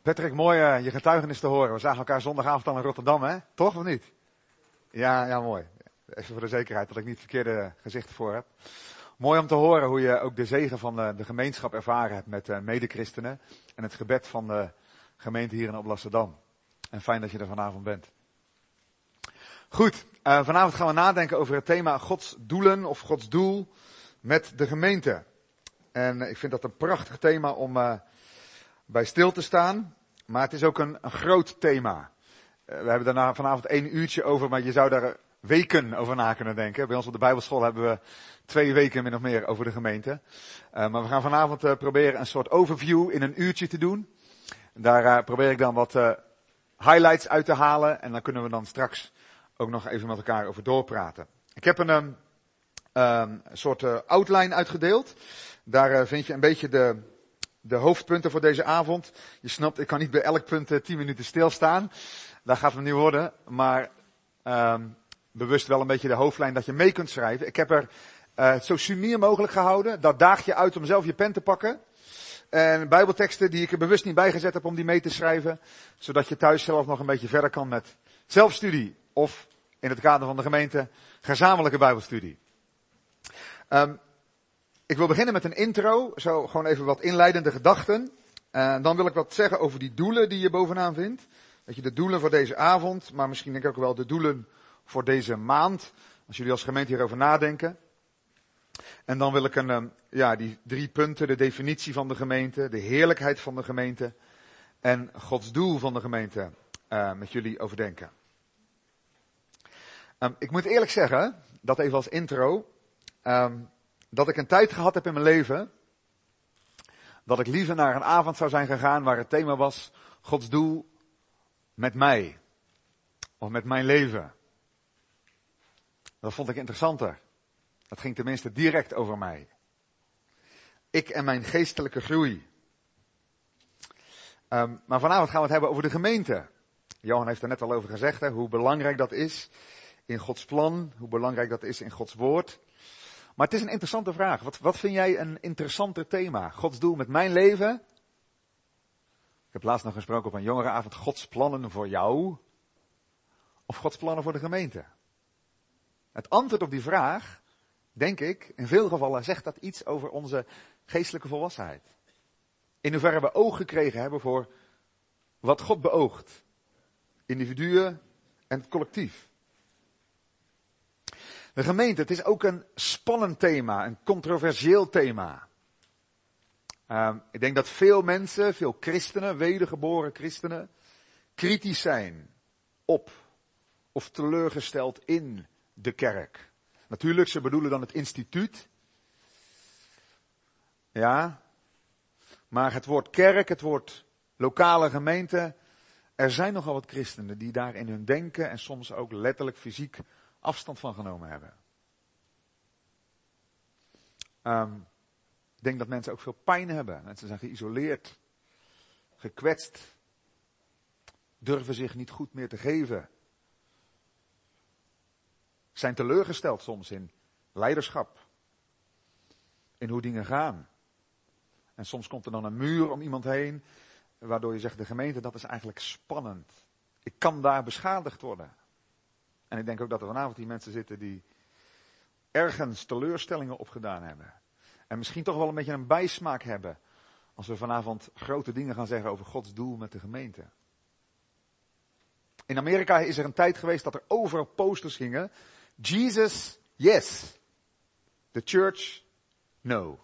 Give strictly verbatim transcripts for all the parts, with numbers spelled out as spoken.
Patrick, mooi uh, je getuigenis te horen. We zagen elkaar zondagavond al in Rotterdam, hè? Toch of niet? Ja, ja, mooi. Even voor de zekerheid dat ik niet verkeerde gezichten voor heb. Mooi om te horen hoe je ook de zegen van de, de gemeenschap ervaren hebt met uh, medechristenen. En het gebed van de gemeente hier in Alblasserdam. En fijn dat je er vanavond bent. Goed, uh, vanavond gaan we nadenken over het thema Gods doelen of Gods doel met de gemeente. En ik vind dat een prachtig thema om uh, bij stil te staan. Maar het is ook een, een groot thema. Uh, we hebben daarna vanavond één uurtje over, maar je zou daar weken over na kunnen denken. Bij ons op de Bijbelschool hebben we twee weken min of meer over de gemeente. Uh, maar we gaan vanavond uh, proberen een soort overview in een uurtje te doen. Daar uh, probeer ik dan wat uh, highlights uit te halen. En dan kunnen we dan straks ook nog even met elkaar over doorpraten. Ik heb een, um, um, soort uh, outline uitgedeeld. Daar uh, vind je een beetje de, de hoofdpunten voor deze avond. Je snapt, ik kan niet bij elk punt uh, tien minuten stilstaan. Dat gaat het niet worden. Maar um, bewust wel een beetje de hoofdlijn dat je mee kunt schrijven. Ik heb er uh, het zo sumier mogelijk gehouden. Dat daag je uit om zelf je pen te pakken. En bijbelteksten die ik er bewust niet bij gezet heb om die mee te schrijven. Zodat je thuis zelf nog een beetje verder kan met zelfstudie. Of in het kader van de gemeente gezamenlijke bijbelstudie. Um, ik wil beginnen met een intro. Zo gewoon even wat inleidende gedachten. En dan wil ik wat zeggen over die doelen die je bovenaan vindt. Dat je de doelen voor deze avond. Maar misschien denk ik ook wel de doelen voor deze maand. Als jullie als gemeente hierover nadenken. En dan wil ik een, um, ja, die drie punten. De definitie van de gemeente. De heerlijkheid van de gemeente. En Gods doel van de gemeente uh, met jullie overdenken. Um, ik moet eerlijk zeggen, dat even als intro, um, dat ik een tijd gehad heb in mijn leven, dat ik liever naar een avond zou zijn gegaan waar het thema was, Gods doel met mij. Of met mijn leven. Dat vond ik interessanter. Dat ging tenminste direct over mij. Ik en mijn geestelijke groei. Um, maar vanavond gaan we het hebben over de gemeente. Johan heeft er net al over gezegd, hè, hoe belangrijk dat is in Gods plan, hoe belangrijk dat is in Gods woord. Maar het is een interessante vraag. Wat, wat vind jij een interessanter thema? Gods doel met mijn leven? Ik heb laatst nog gesproken op een jongerenavond. Gods plannen voor jou? Of Gods plannen voor de gemeente? Het antwoord op die vraag, denk ik, in veel gevallen zegt dat iets over onze geestelijke volwassenheid. In hoeverre we oog gekregen hebben voor wat God beoogt. Individuen en het collectief. De gemeente, het is ook een spannend thema, een controversieel thema. Um, ik denk dat veel mensen, veel christenen, wedergeboren christenen, kritisch zijn op of teleurgesteld in de kerk. Natuurlijk, ze bedoelen dan het instituut. Ja, maar het woord kerk, het woord lokale gemeente, er zijn nogal wat christenen die daar in hun denken en soms ook letterlijk fysiek afstand van genomen hebben. Um, ik denk dat mensen ook veel pijn hebben. Mensen zijn geïsoleerd, gekwetst, durven zich niet goed meer te geven. Zijn teleurgesteld soms in leiderschap, in hoe dingen gaan. En soms komt er dan een muur om iemand heen, waardoor je zegt, de gemeente, dat is eigenlijk spannend. Ik kan daar beschadigd worden. En ik denk ook dat er vanavond die mensen zitten die ergens teleurstellingen opgedaan hebben. En misschien toch wel een beetje een bijsmaak hebben. Als we vanavond grote dingen gaan zeggen over Gods doel met de gemeente. In Amerika is er een tijd geweest dat er overal posters gingen. Jesus, yes. The church, no.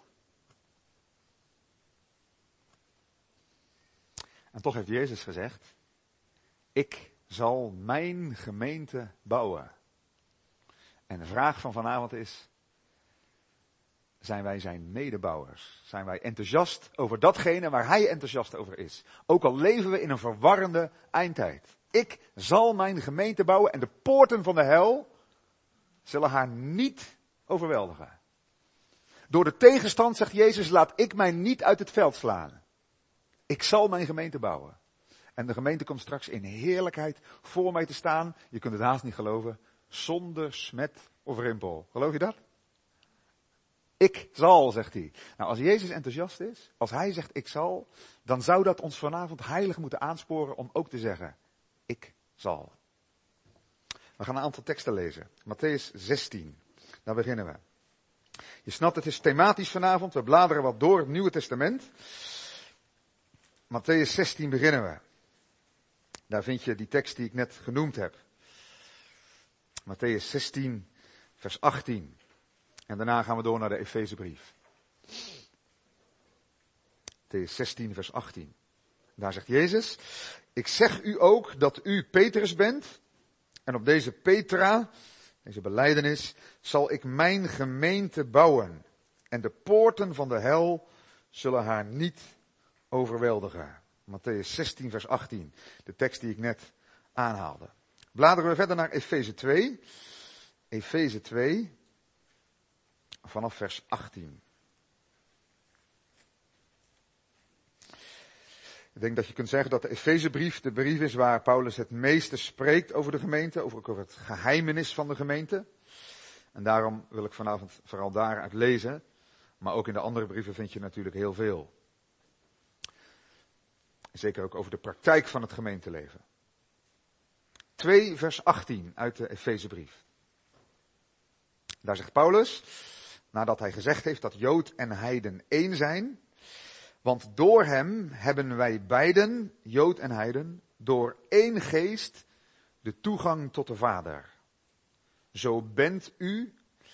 En toch heeft Jezus gezegd, ik zal mijn gemeente bouwen. En de vraag van vanavond is, zijn wij zijn medebouwers? Zijn wij enthousiast over datgene waar hij enthousiast over is? Ook al leven we in een verwarrende eindtijd. Ik zal mijn gemeente bouwen en de poorten van de hel zullen haar niet overweldigen. Door de tegenstand, zegt Jezus, laat ik mij niet uit het veld slaan. Ik zal mijn gemeente bouwen. En de gemeente komt straks in heerlijkheid voor mij te staan. Je kunt het haast niet geloven. Zonder smet of rimpel. Geloof je dat? Ik zal, zegt hij. Nou, als Jezus enthousiast is, als hij zegt ik zal, dan zou dat ons vanavond heilig moeten aansporen om ook te zeggen, ik zal. We gaan een aantal teksten lezen. Mattheüs zestien, daar beginnen we. Je snapt, het is thematisch vanavond, we bladeren wat door het Nieuwe Testament. Mattheüs zestien beginnen we. Daar vind je die tekst die ik net genoemd heb. Mattheüs zestien, vers achttien. En daarna gaan we door naar de Efezebrief. Mattheüs zestien, vers achttien. Daar zegt Jezus, ik zeg u ook dat u Petrus bent. En op deze Petra, deze belijdenis, zal ik mijn gemeente bouwen. En de poorten van de hel zullen haar niet overweldigen. Mattheüs zestien, vers achttien. De tekst die ik net aanhaalde. Bladeren we verder naar Efeze twee. Efeze twee. Vanaf vers achttien. Ik denk dat je kunt zeggen dat de Efezebrief de brief is waar Paulus het meeste spreekt over de gemeente, over, over het geheimenis van de gemeente. En daarom wil ik vanavond vooral daaruit lezen. Maar ook in de andere brieven vind je natuurlijk heel veel. Zeker ook over de praktijk van het gemeenteleven. twee vers achttien uit de Efezebrief. Daar zegt Paulus, nadat hij gezegd heeft dat Jood en Heiden één zijn. Want door hem hebben wij beiden, Jood en Heiden, door één geest de toegang tot de Vader. Zo bent u.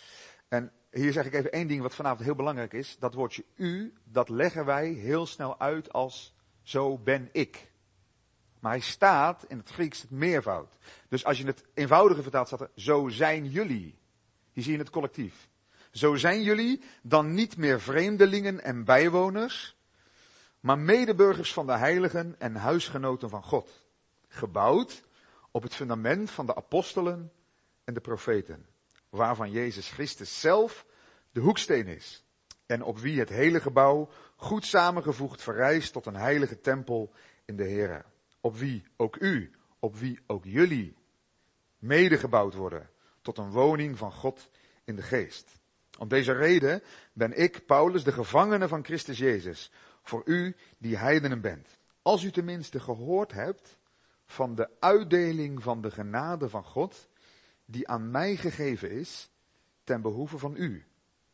En hier zeg ik even één ding wat vanavond heel belangrijk is. Dat woordje u, dat leggen wij heel snel uit als zo ben ik. Maar hij staat in het Grieks het meervoud. Dus als je het eenvoudige vertaalt, staat er zo zijn jullie. Hier zie je het collectief. Zo zijn jullie dan niet meer vreemdelingen en bijwoners, maar medeburgers van de heiligen en huisgenoten van God. Gebouwd op het fundament van de apostelen en de profeten, waarvan Jezus Christus zelf de hoeksteen is. En op wie het hele gebouw goed samengevoegd verrijst tot een heilige tempel in de Here. Op wie ook u, op wie ook jullie medegebouwd worden tot een woning van God in de geest. Om deze reden ben ik, Paulus, de gevangene van Christus Jezus, voor u die heidenen bent. Als u tenminste gehoord hebt van de uitdeling van de genade van God, die aan mij gegeven is, ten behoeve van u.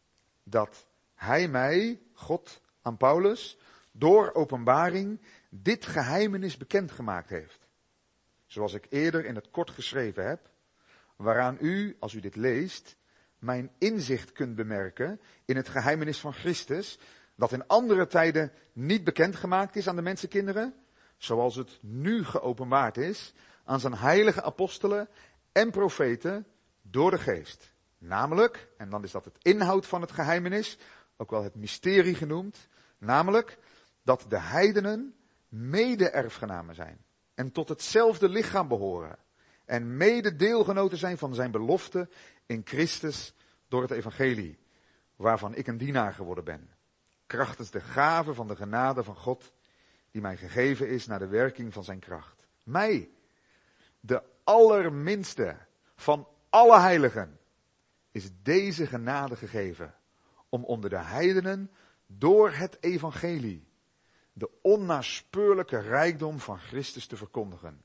Dat hij mij, God aan Paulus, door openbaring dit geheimenis bekendgemaakt heeft. Zoals ik eerder in het kort geschreven heb, waaraan u, als u dit leest, mijn inzicht kunt bemerken in het geheimenis van Christus, dat in andere tijden niet bekendgemaakt is aan de mensenkinderen, zoals het nu geopenbaard is aan zijn heilige apostelen en profeten door de geest. Namelijk, en dan is dat het inhoud van het geheimenis, ook wel het mysterie genoemd, namelijk dat de heidenen mede-erfgenamen zijn en tot hetzelfde lichaam behoren en mede-deelgenoten zijn van zijn belofte in Christus door het evangelie, waarvan ik een dienaar geworden ben. Krachtens de gave van de genade van God, die mij gegeven is naar de werking van zijn kracht. Mij, de allerminste van alle heiligen, is deze genade gegeven, om onder de heidenen door het evangelie de onnaspeurlijke rijkdom van Christus te verkondigen.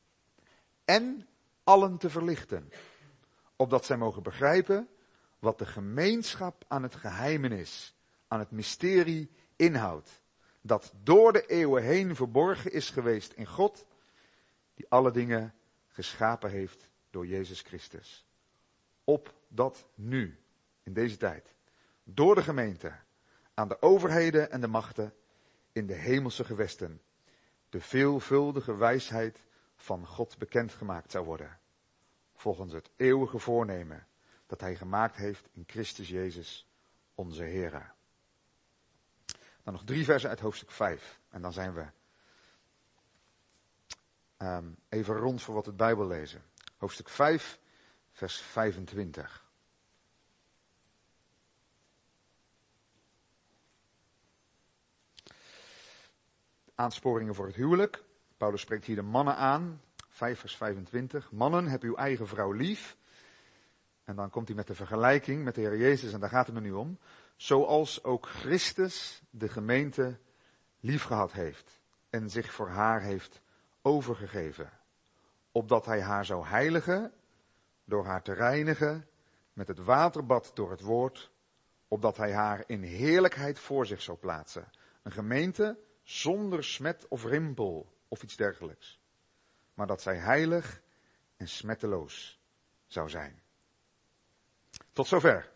En allen te verlichten, opdat zij mogen begrijpen wat de gemeenschap aan het geheimenis, aan het mysterie inhoudt, dat door de eeuwen heen verborgen is geweest in God, die alle dingen geschapen heeft door Jezus Christus. Opdat nu, in deze tijd, door de gemeente, aan de overheden en de machten in de hemelse gewesten, de veelvuldige wijsheid van God bekendgemaakt zou worden, volgens het eeuwige voornemen dat hij gemaakt heeft in Christus Jezus, onze Heer. Dan nog drie versen uit hoofdstuk vijf. En dan zijn we um, even rond voor wat het Bijbel lezen. Hoofdstuk vijf, vers vijfentwintig. Aansporingen voor het huwelijk. Paulus spreekt hier de mannen aan. vijf vers vijfentwintig. Mannen, heb uw eigen vrouw lief. En dan komt hij met de vergelijking met de Heer Jezus, en daar gaat het me nu om. zoals ook Christus de gemeente liefgehad heeft en zich voor haar heeft overgegeven, opdat hij haar zou heiligen door haar te reinigen met het waterbad door het woord, opdat hij haar in heerlijkheid voor zich zou plaatsen. Een gemeente zonder smet of rimpel of iets dergelijks, maar dat zij heilig en smetteloos zou zijn. Tot zover.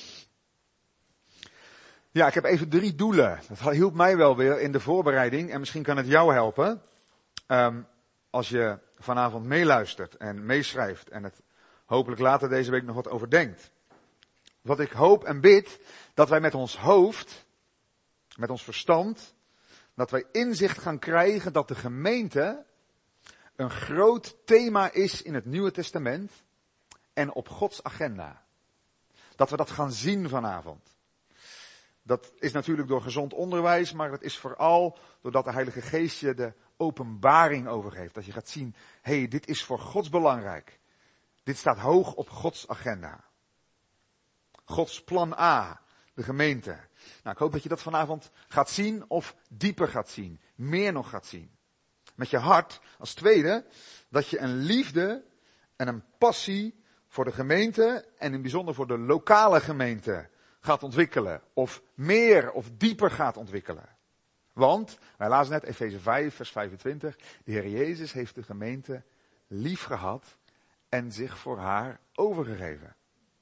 Ja, ik heb even drie doelen. Dat hielp mij wel weer in de voorbereiding en misschien kan het jou helpen. Um, als je vanavond meeluistert en meeschrijft en het hopelijk later deze week nog wat overdenkt. Wat ik hoop en bid, dat wij met ons hoofd, met ons verstand, dat wij inzicht gaan krijgen dat de gemeente een groot thema is in het Nieuwe Testament en op Gods agenda. Dat we dat gaan zien vanavond. Dat is natuurlijk door gezond onderwijs, maar dat is vooral doordat de Heilige Geest je de openbaring overgeeft. Dat je gaat zien, hé, hey, dit is voor Gods belangrijk. Dit staat hoog op Gods agenda. Gods plan A, de gemeente. Nou, ik hoop dat je dat vanavond gaat zien of dieper gaat zien. Meer nog gaat zien. Met je hart als tweede, dat je een liefde en een passie voor de gemeente en in het bijzonder voor de lokale gemeente gaat ontwikkelen. Of meer of dieper gaat ontwikkelen. Want, wij lazen net Efeze vijf, vers vijfentwintig. De Heer Jezus heeft de gemeente lief gehad en zich voor haar overgegeven.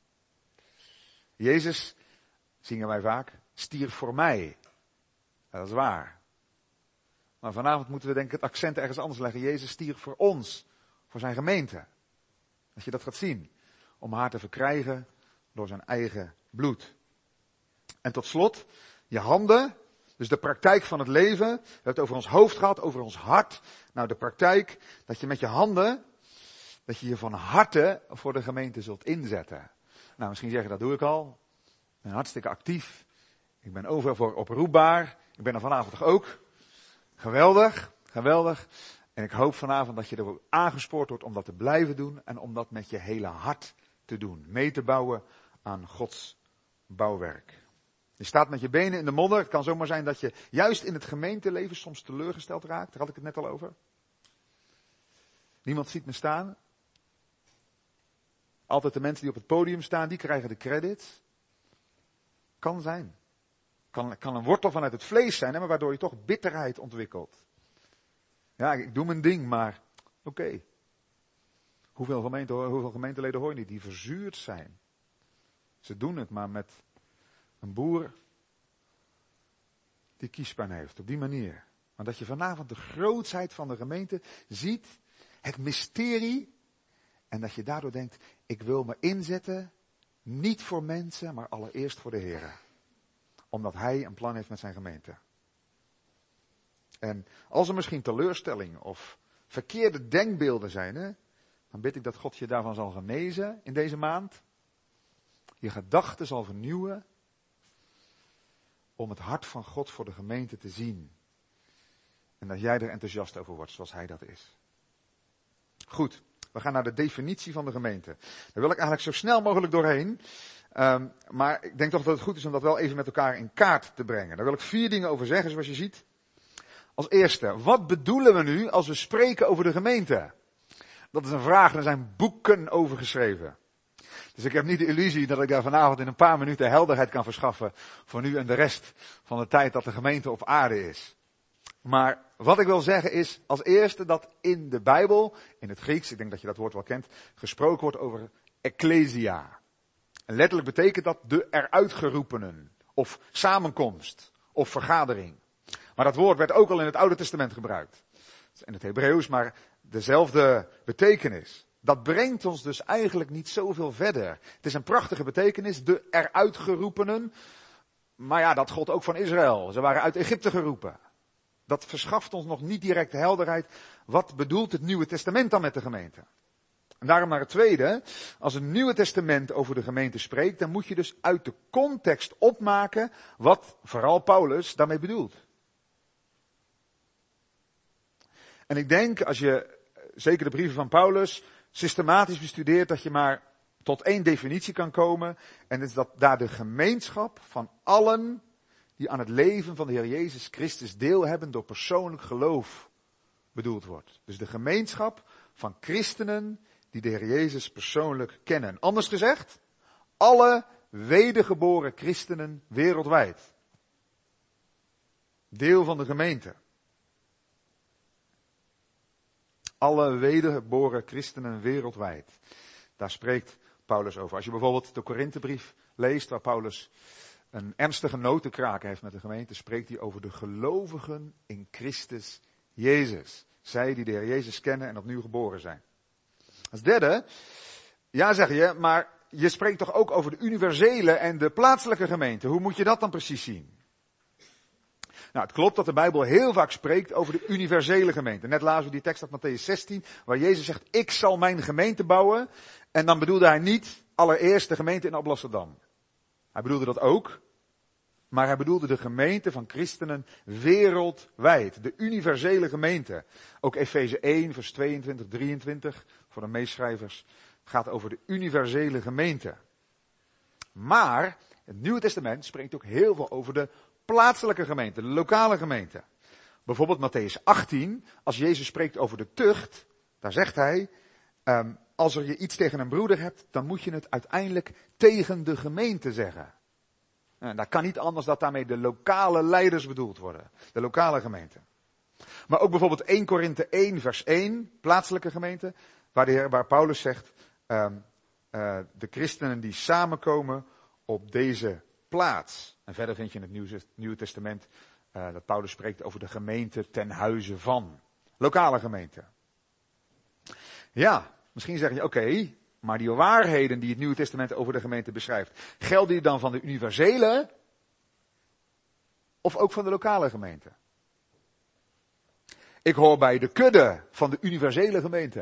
Jezus, zingen wij vaak, stierf voor mij. Dat is waar. Maar vanavond moeten we denk ik het accent ergens anders leggen. Jezus stierf voor ons, voor zijn gemeente. Als je dat gaat zien, om haar te verkrijgen door zijn eigen bloed. En tot slot, je handen, dus de praktijk van het leven. We hebben het over ons hoofd gehad, over ons hart. Nou, de praktijk, dat je met je handen, dat je je van harte voor de gemeente zult inzetten. Nou, misschien zeg je, dat doe ik al. Ik ben hartstikke actief. Ik ben overal voor oproepbaar. Ik ben er vanavond toch ook. Geweldig, geweldig. En ik hoop vanavond dat je er aangespoord wordt om dat te blijven doen. En om dat met je hele hart te doen. Mee te bouwen aan Gods bouwwerk. Je staat met je benen in de modder. Het kan zomaar zijn dat je juist in het gemeenteleven soms teleurgesteld raakt. Daar had ik het net al over. Niemand ziet me staan. Altijd de mensen die op het podium staan, die krijgen de credits. Kan zijn. Kan, kan een wortel vanuit het vlees zijn, hè, maar waardoor je toch bitterheid ontwikkelt. Ja, ik doe mijn ding, maar oké. Okay. Hoeveel, gemeente, hoeveel gemeenteleden hoor je niet die verzuurd zijn? Ze doen het maar met een boer die kiespijn heeft, op die manier. Maar dat je vanavond de grootsheid van de gemeente ziet, het mysterie, en dat je daardoor denkt, ik wil me inzetten, niet voor mensen, maar allereerst voor de Heer. Omdat Hij een plan heeft met zijn gemeente. En als er misschien teleurstelling of verkeerde denkbeelden zijn, hè, dan bid ik dat God je daarvan zal genezen in deze maand. Je gedachten zal vernieuwen. Om het hart van God voor de gemeente te zien. En dat jij er enthousiast over wordt, zoals Hij dat is. Goed, we gaan naar de definitie van de gemeente. Daar wil ik eigenlijk zo snel mogelijk doorheen. Um, maar ik denk toch dat het goed is om dat wel even met elkaar in kaart te brengen. Daar wil ik vier dingen over zeggen, zoals je ziet. Als eerste, wat bedoelen we nu als we spreken over de gemeente? Dat is een vraag, er zijn boeken over geschreven. Dus ik heb niet de illusie dat ik daar vanavond in een paar minuten helderheid kan verschaffen voor nu en de rest van de tijd dat de gemeente op aarde is. Maar wat ik wil zeggen is als eerste dat in de Bijbel, in het Grieks, ik denk dat je dat woord wel kent, gesproken wordt over ecclesia. En letterlijk betekent dat de eruitgeroepenen, of samenkomst, of vergadering. Maar dat woord werd ook al in het Oude Testament gebruikt. In het Hebreeuws, maar dezelfde betekenis. Dat brengt ons dus eigenlijk niet zoveel verder. Het is een prachtige betekenis, de eruitgeroepenen. Maar ja, dat gold ook van Israël. Ze waren uit Egypte geroepen. Dat verschaft ons nog niet direct helderheid. Wat bedoelt het Nieuwe Testament dan met de gemeente? En daarom naar het tweede. Als het Nieuwe Testament over de gemeente spreekt, dan moet je dus uit de context opmaken wat vooral Paulus daarmee bedoelt. En ik denk, als je zeker de brieven van Paulus systematisch bestudeert, dat je maar tot één definitie kan komen. En dat is dat daar de gemeenschap van allen die aan het leven van de Heer Jezus Christus deel hebben door persoonlijk geloof bedoeld wordt. Dus de gemeenschap van christenen die de Heer Jezus persoonlijk kennen. Anders gezegd, alle wedergeboren christenen wereldwijd. Deel van de gemeente. Alle wedergeboren christenen wereldwijd. Daar spreekt Paulus over. Als je bijvoorbeeld de Korinthebrief leest, waar Paulus een ernstige notenkraak heeft met de gemeente, spreekt hij over de gelovigen in Christus Jezus. Zij die de Heer Jezus kennen en opnieuw geboren zijn. Als derde, ja zeg je, maar je spreekt toch ook over de universele en de plaatselijke gemeente. Hoe moet je dat dan precies zien? Nou, het klopt dat de Bijbel heel vaak spreekt over de universele gemeente. Net lazen we die tekst uit Mattheüs zestien, waar Jezus zegt, ik zal mijn gemeente bouwen. En dan bedoelde hij niet allereerst de gemeente in Alblasserdam. Hij bedoelde dat ook, maar hij bedoelde de gemeente van christenen wereldwijd. De universele gemeente. Ook Efeze één, vers tweeëntwintig, drieëntwintig, voor de meeschrijvers, gaat over de universele gemeente. Maar het Nieuwe Testament spreekt ook heel veel over de plaatselijke gemeente, de lokale gemeente. Bijvoorbeeld Mattheüs achttien, als Jezus spreekt over de tucht, daar zegt hij, um, als er je iets tegen een broeder hebt, dan moet je het uiteindelijk tegen de gemeente zeggen. En dat kan niet anders dat daarmee de lokale leiders bedoeld worden, de lokale gemeente. Maar ook bijvoorbeeld eerste Korinthe één, vers één, plaatselijke gemeente, waar, de Heer, waar Paulus zegt, um, uh, de christenen die samenkomen op deze plaats. En verder vind je in het Nieuwe, Nieuwe Testament uh, dat Paulus spreekt over de gemeente ten huize van. Lokale gemeente. Ja, misschien zeg je, oké, okay, maar die waarheden die het Nieuwe Testament over de gemeente beschrijft, gelden die dan van de universele of ook van de lokale gemeente? Ik hoor bij de kudde van de universele gemeente.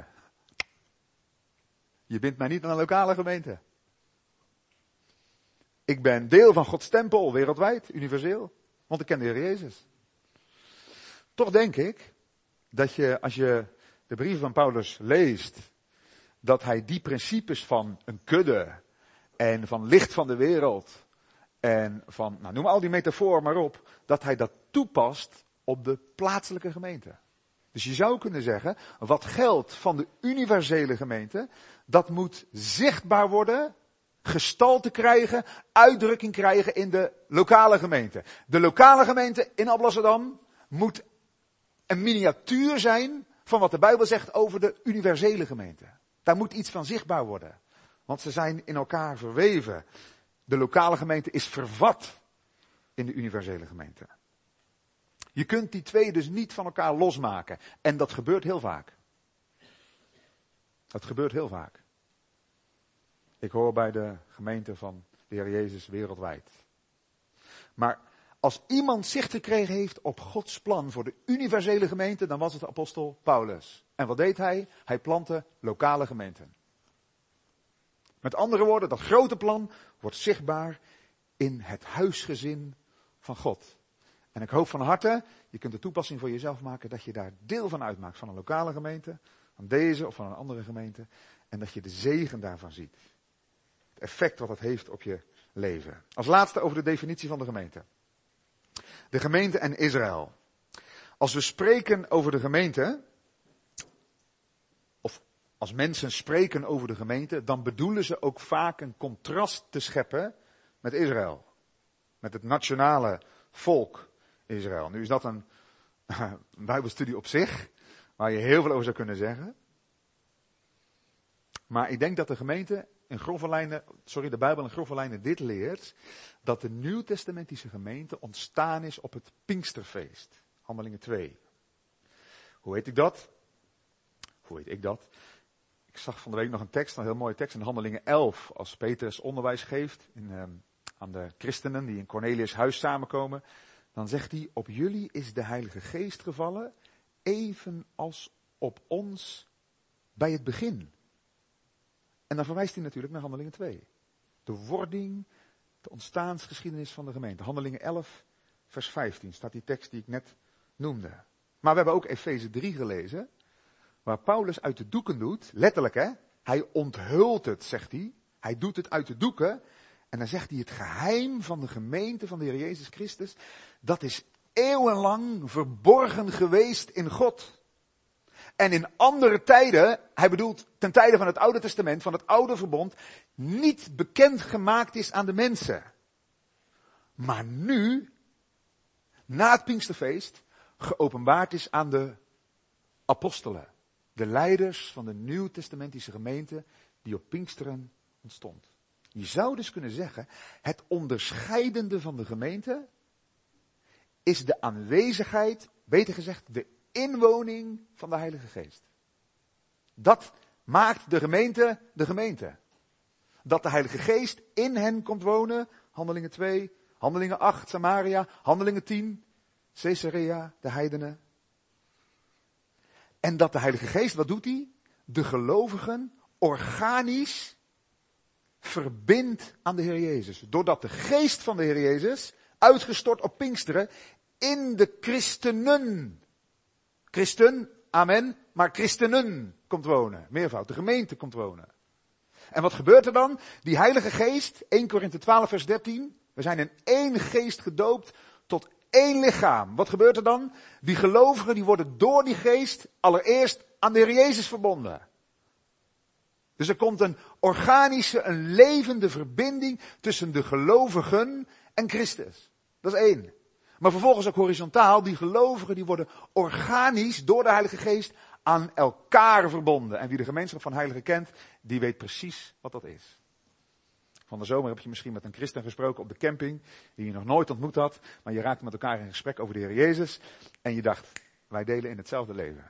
Je bindt mij niet aan een lokale gemeente. Ik ben deel van Gods tempel wereldwijd, universeel, want ik ken de Heer Jezus. Toch denk ik dat je, als je de brieven van Paulus leest, dat hij die principes van een kudde en van licht van de wereld en van, nou noem al die metaforen maar op, dat hij dat toepast op de plaatselijke gemeente. Dus je zou kunnen zeggen, wat geldt van de universele gemeente, dat moet zichtbaar worden, gestalte krijgen, uitdrukking krijgen in de lokale gemeente. De lokale gemeente in Alblasserdam moet een miniatuur zijn van wat de Bijbel zegt over de universele gemeente. Daar moet iets van zichtbaar worden. Want ze zijn in elkaar verweven. De lokale gemeente is vervat in de universele gemeente. Je kunt die twee dus niet van elkaar losmaken. En dat gebeurt heel vaak. Dat gebeurt heel vaak. Ik hoor bij de gemeente van de Heer Jezus wereldwijd. Maar als iemand zicht gekregen heeft op Gods plan voor de universele gemeente, dan was het de apostel Paulus. En wat deed hij? Hij plantte lokale gemeenten. Met andere woorden, dat grote plan wordt zichtbaar in het huisgezin van God. En ik hoop van harte, je kunt de toepassing voor jezelf maken, dat je daar deel van uitmaakt, van een lokale gemeente, van deze of van een andere gemeente. En dat je de zegen daarvan ziet. Het effect wat dat heeft op je leven. Als laatste over de definitie van de gemeente. De gemeente en Israël. Als we spreken over de gemeente, of als mensen spreken over de gemeente, dan bedoelen ze ook vaak een contrast te scheppen met Israël. Met het nationale volk Israël. Nu is dat een, een Bijbelstudie op zich, waar je heel veel over zou kunnen zeggen. Maar ik denk dat de gemeente in grove lijnen, sorry, de Bijbel in grove lijnen dit leert, dat de Nieuwtestamentische gemeente ontstaan is op het Pinksterfeest. Handelingen twee. Hoe weet ik dat? Hoe weet ik dat? Ik zag van de week nog een tekst, een heel mooie tekst in Handelingen elf, als Petrus onderwijs geeft in, um, aan de christenen die in Cornelius' huis samenkomen. Dan zegt hij, op jullie is de Heilige Geest gevallen, evenals op ons bij het begin. En dan verwijst hij natuurlijk naar Handelingen twee. De wording, de ontstaansgeschiedenis van de gemeente. Handelingen elf, vers vijftien staat die tekst die ik net noemde. Maar we hebben ook Efeze drie gelezen, waar Paulus uit de doeken doet, letterlijk hè, hij onthult het, zegt hij, Hij doet het uit de doeken. En dan zegt hij het geheim van de gemeente van de Heer Jezus Christus. Dat is eeuwenlang verborgen geweest in God. En in andere tijden, hij bedoelt ten tijde van het Oude Testament, van het Oude Verbond, niet bekend gemaakt is aan de mensen. Maar nu, na het Pinksterfeest, geopenbaard is aan de apostelen. De leiders van de Nieuwtestamentische gemeente die op Pinksteren ontstond. Je zou dus kunnen zeggen, het onderscheidende van de gemeente is de aanwezigheid, beter gezegd, de inwoning van de Heilige Geest. Dat maakt de gemeente de gemeente. Dat de Heilige Geest in hen komt wonen, Handelingen twee, Handelingen acht, Samaria, Handelingen tien, Caesarea, de heidenen. En dat de Heilige Geest, wat doet hij? De gelovigen organisch verbindt aan de Heer Jezus. Doordat de Geest van de Heer Jezus, uitgestort op Pinksteren, in de christenen, christen, amen, maar christenen komt wonen. Meervoud, de gemeente komt wonen. En wat gebeurt er dan? Die Heilige Geest, Eerste Korinthe twaalf vers dertien, we zijn in één geest gedoopt tot één lichaam. Wat gebeurt er dan? Die gelovigen die worden door die geest allereerst aan de Heer Jezus verbonden. Dus er komt een organische, een levende verbinding tussen de gelovigen en Christus. Dat is één. Maar vervolgens ook horizontaal, die gelovigen die worden organisch door de Heilige Geest aan elkaar verbonden. En wie de gemeenschap van heiligen kent, die weet precies wat dat is. Van de zomer heb je misschien met een christen gesproken op de camping, die je nog nooit ontmoet had, maar je raakte met elkaar in gesprek over de Heer Jezus en je dacht, wij delen in hetzelfde leven.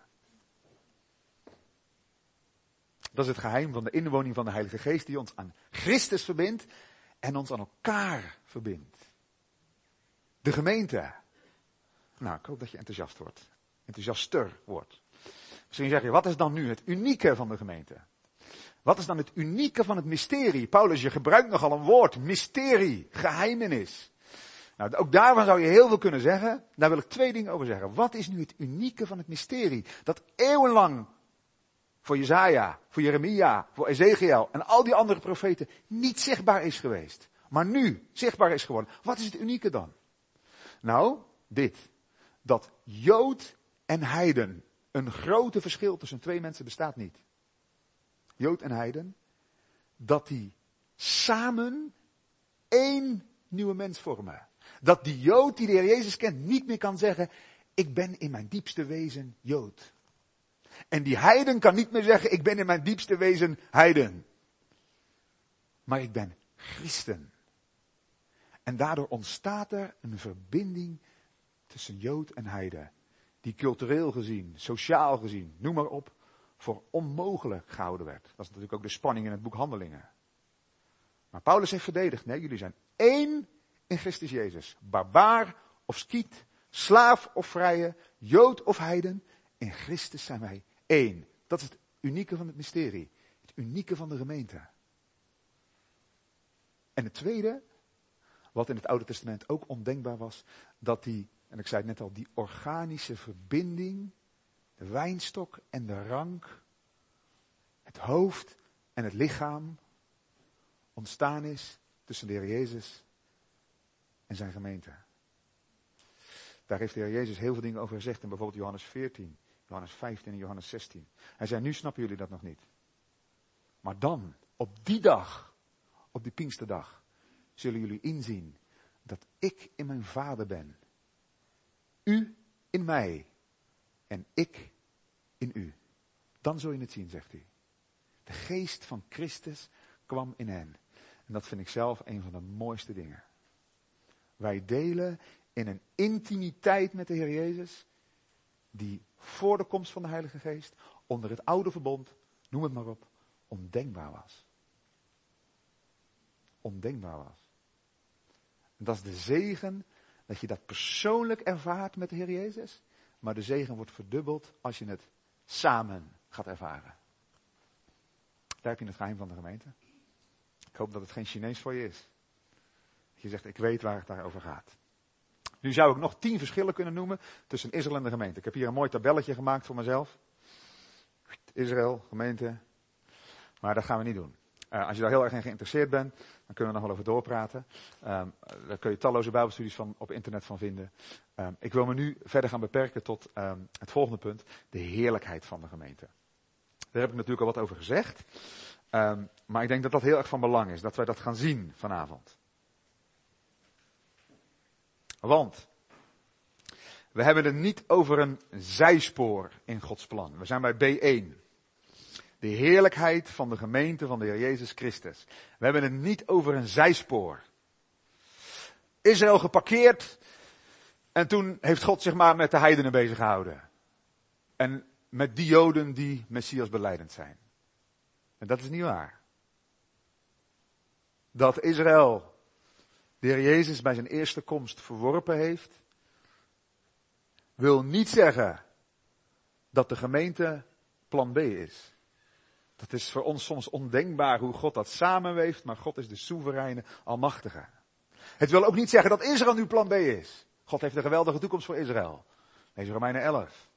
Dat is het geheim van de inwoning van de Heilige Geest die ons aan Christus verbindt en ons aan elkaar verbindt. De gemeente. Nou, ik hoop dat je enthousiast wordt. Enthousiaster wordt. Misschien zeg je, wat is dan nu het unieke van de gemeente? Wat is dan het unieke van het mysterie? Paulus, je gebruikt nogal een woord. Mysterie, geheimenis. Nou, ook daarvan zou je heel veel kunnen zeggen. Daar wil ik twee dingen over zeggen. Wat is nu het unieke van het mysterie? Dat eeuwenlang voor Jesaja, voor Jeremia, voor Ezekiel en al die andere profeten niet zichtbaar is geweest. Maar nu zichtbaar is geworden. Wat is het unieke dan? Nou, dit. Dat Jood en heiden. Een grote verschil tussen twee mensen bestaat niet. Jood en heiden. Dat die samen één nieuwe mens vormen. Dat die Jood die de Heer Jezus kent niet meer kan zeggen, ik ben in mijn diepste wezen Jood. En die heiden kan niet meer zeggen, ik ben in mijn diepste wezen heiden. Maar ik ben christen. En daardoor ontstaat er een verbinding tussen Jood en heiden. Die cultureel gezien, sociaal gezien, noem maar op, voor onmogelijk gehouden werd. Dat is natuurlijk ook de spanning in het boek Handelingen. Maar Paulus heeft verdedigd, nee, jullie zijn één in Christus Jezus. Barbaar of skiet, slaaf of vrije, Jood of heiden. In Christus zijn wij één. Dat is het unieke van het mysterie. Het unieke van de gemeente. En het tweede, wat in het Oude Testament ook ondenkbaar was, dat die, en ik zei het net al, die organische verbinding, de wijnstok en de rank, het hoofd en het lichaam, ontstaan is tussen de Heer Jezus en zijn gemeente. Daar heeft de Heer Jezus heel veel dingen over gezegd in bijvoorbeeld Johannes veertien, Johannes vijftien en Johannes zestien. Hij zei, nu snappen jullie dat nog niet. Maar dan, op die dag, op die Pinksterdag, zullen jullie inzien dat ik in mijn Vader ben. U in mij en ik in u. Dan zul je het zien, zegt hij. De geest van Christus kwam in hen. En dat vind ik zelf een van de mooiste dingen. Wij delen in een intimiteit met de Heer Jezus, die voor de komst van de Heilige Geest, onder het oude verbond, noem het maar op, ondenkbaar was. Ondenkbaar was. En dat is de zegen, dat je dat persoonlijk ervaart met de Heer Jezus, maar de zegen wordt verdubbeld als je het samen gaat ervaren. Daar heb je het geheim van de gemeente. Ik hoop dat het geen Chinees voor je is. Dat je zegt, ik weet waar het daarover gaat. Nu zou ik nog tien verschillen kunnen noemen tussen Israël en de gemeente. Ik heb hier een mooi tabelletje gemaakt voor mezelf. Israël, gemeente. Maar dat gaan we niet doen. Uh, als je daar heel erg in geïnteresseerd bent, dan kunnen we nog wel over doorpraten. Um, daar kun je talloze bijbelstudies van op internet van vinden. Um, ik wil me nu verder gaan beperken tot um, het volgende punt. De heerlijkheid van de gemeente. Daar heb ik natuurlijk al wat over gezegd. Um, maar ik denk dat dat heel erg van belang is. Dat wij dat gaan zien vanavond. Want we hebben het niet over een zijspoor in Gods plan. We zijn bij B één. De heerlijkheid van de gemeente van de Heer Jezus Christus. We hebben het niet over een zijspoor. Israël geparkeerd. En toen heeft God zich maar met de heidenen bezig gehouden. En met die Joden die Messias belijdend zijn. En dat is niet waar. Dat Israël de Heer Jezus bij zijn eerste komst verworpen heeft, wil niet zeggen dat de gemeente plan B is. Dat is voor ons soms ondenkbaar hoe God dat samenweeft, maar God is de soevereine, almachtige. Het wil ook niet zeggen dat Israël nu plan B is. God heeft een geweldige toekomst voor Israël. Lees Romeinen elf.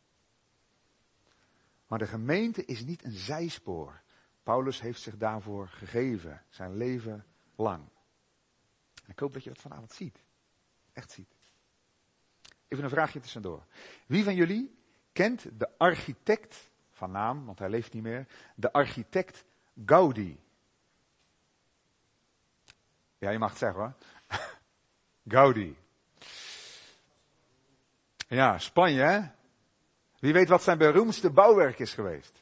Maar de gemeente is niet een zijspoor. Paulus heeft zich daarvoor gegeven, zijn leven lang. En ik hoop dat je dat vanavond ziet. Echt ziet. Even een vraagje tussendoor. Wie van jullie kent de architect, van naam, want hij leeft niet meer, de architect Gaudi? Ja, je mag het zeggen hoor. Gaudi. Ja, Spanje hè. Wie weet wat zijn beroemdste bouwwerk is geweest?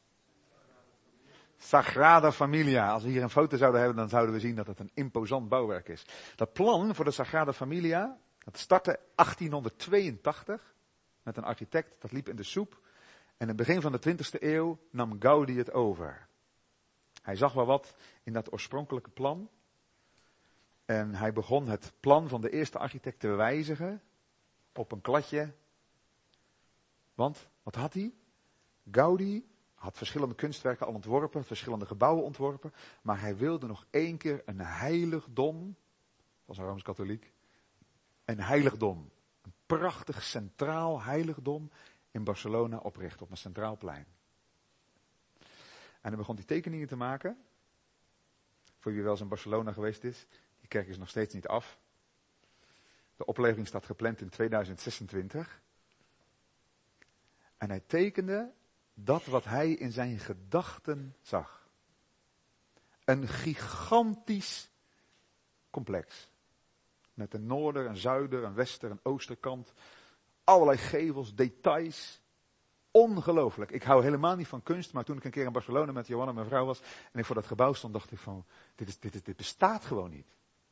Sagrada Familia. Als we hier een foto zouden hebben, dan zouden we zien dat het een imposant bouwwerk is. Dat plan voor de Sagrada Familia, dat startte achttienhonderdtweeëntachtig met een architect, dat liep in de soep. En in het begin van de twintigste eeuw nam Gaudi het over. Hij zag wel wat in dat oorspronkelijke plan. En hij begon het plan van de eerste architect te wijzigen op een kladje. Want, wat had hij? Gaudi had verschillende kunstwerken al ontworpen, verschillende gebouwen ontworpen. Maar hij wilde nog één keer een heiligdom, dat was een Rooms-Katholiek, een heiligdom. Een prachtig centraal heiligdom in Barcelona oprichten op een centraal plein. En dan begon hij tekeningen te maken. Voor wie wel eens in Barcelona geweest is, die kerk is nog steeds niet af. De oplevering staat gepland in tweeduizend zesentwintig. En hij tekende dat wat hij in zijn gedachten zag. Een gigantisch complex. Met een noorder, een zuider, een wester, een oosterkant. Allerlei gevels, details. Ongelooflijk. Ik hou helemaal niet van kunst, maar toen ik een keer in Barcelona met Johanna, mijn vrouw, was en ik voor dat gebouw stond, dacht ik van, dit, is, dit, is, dit bestaat gewoon niet.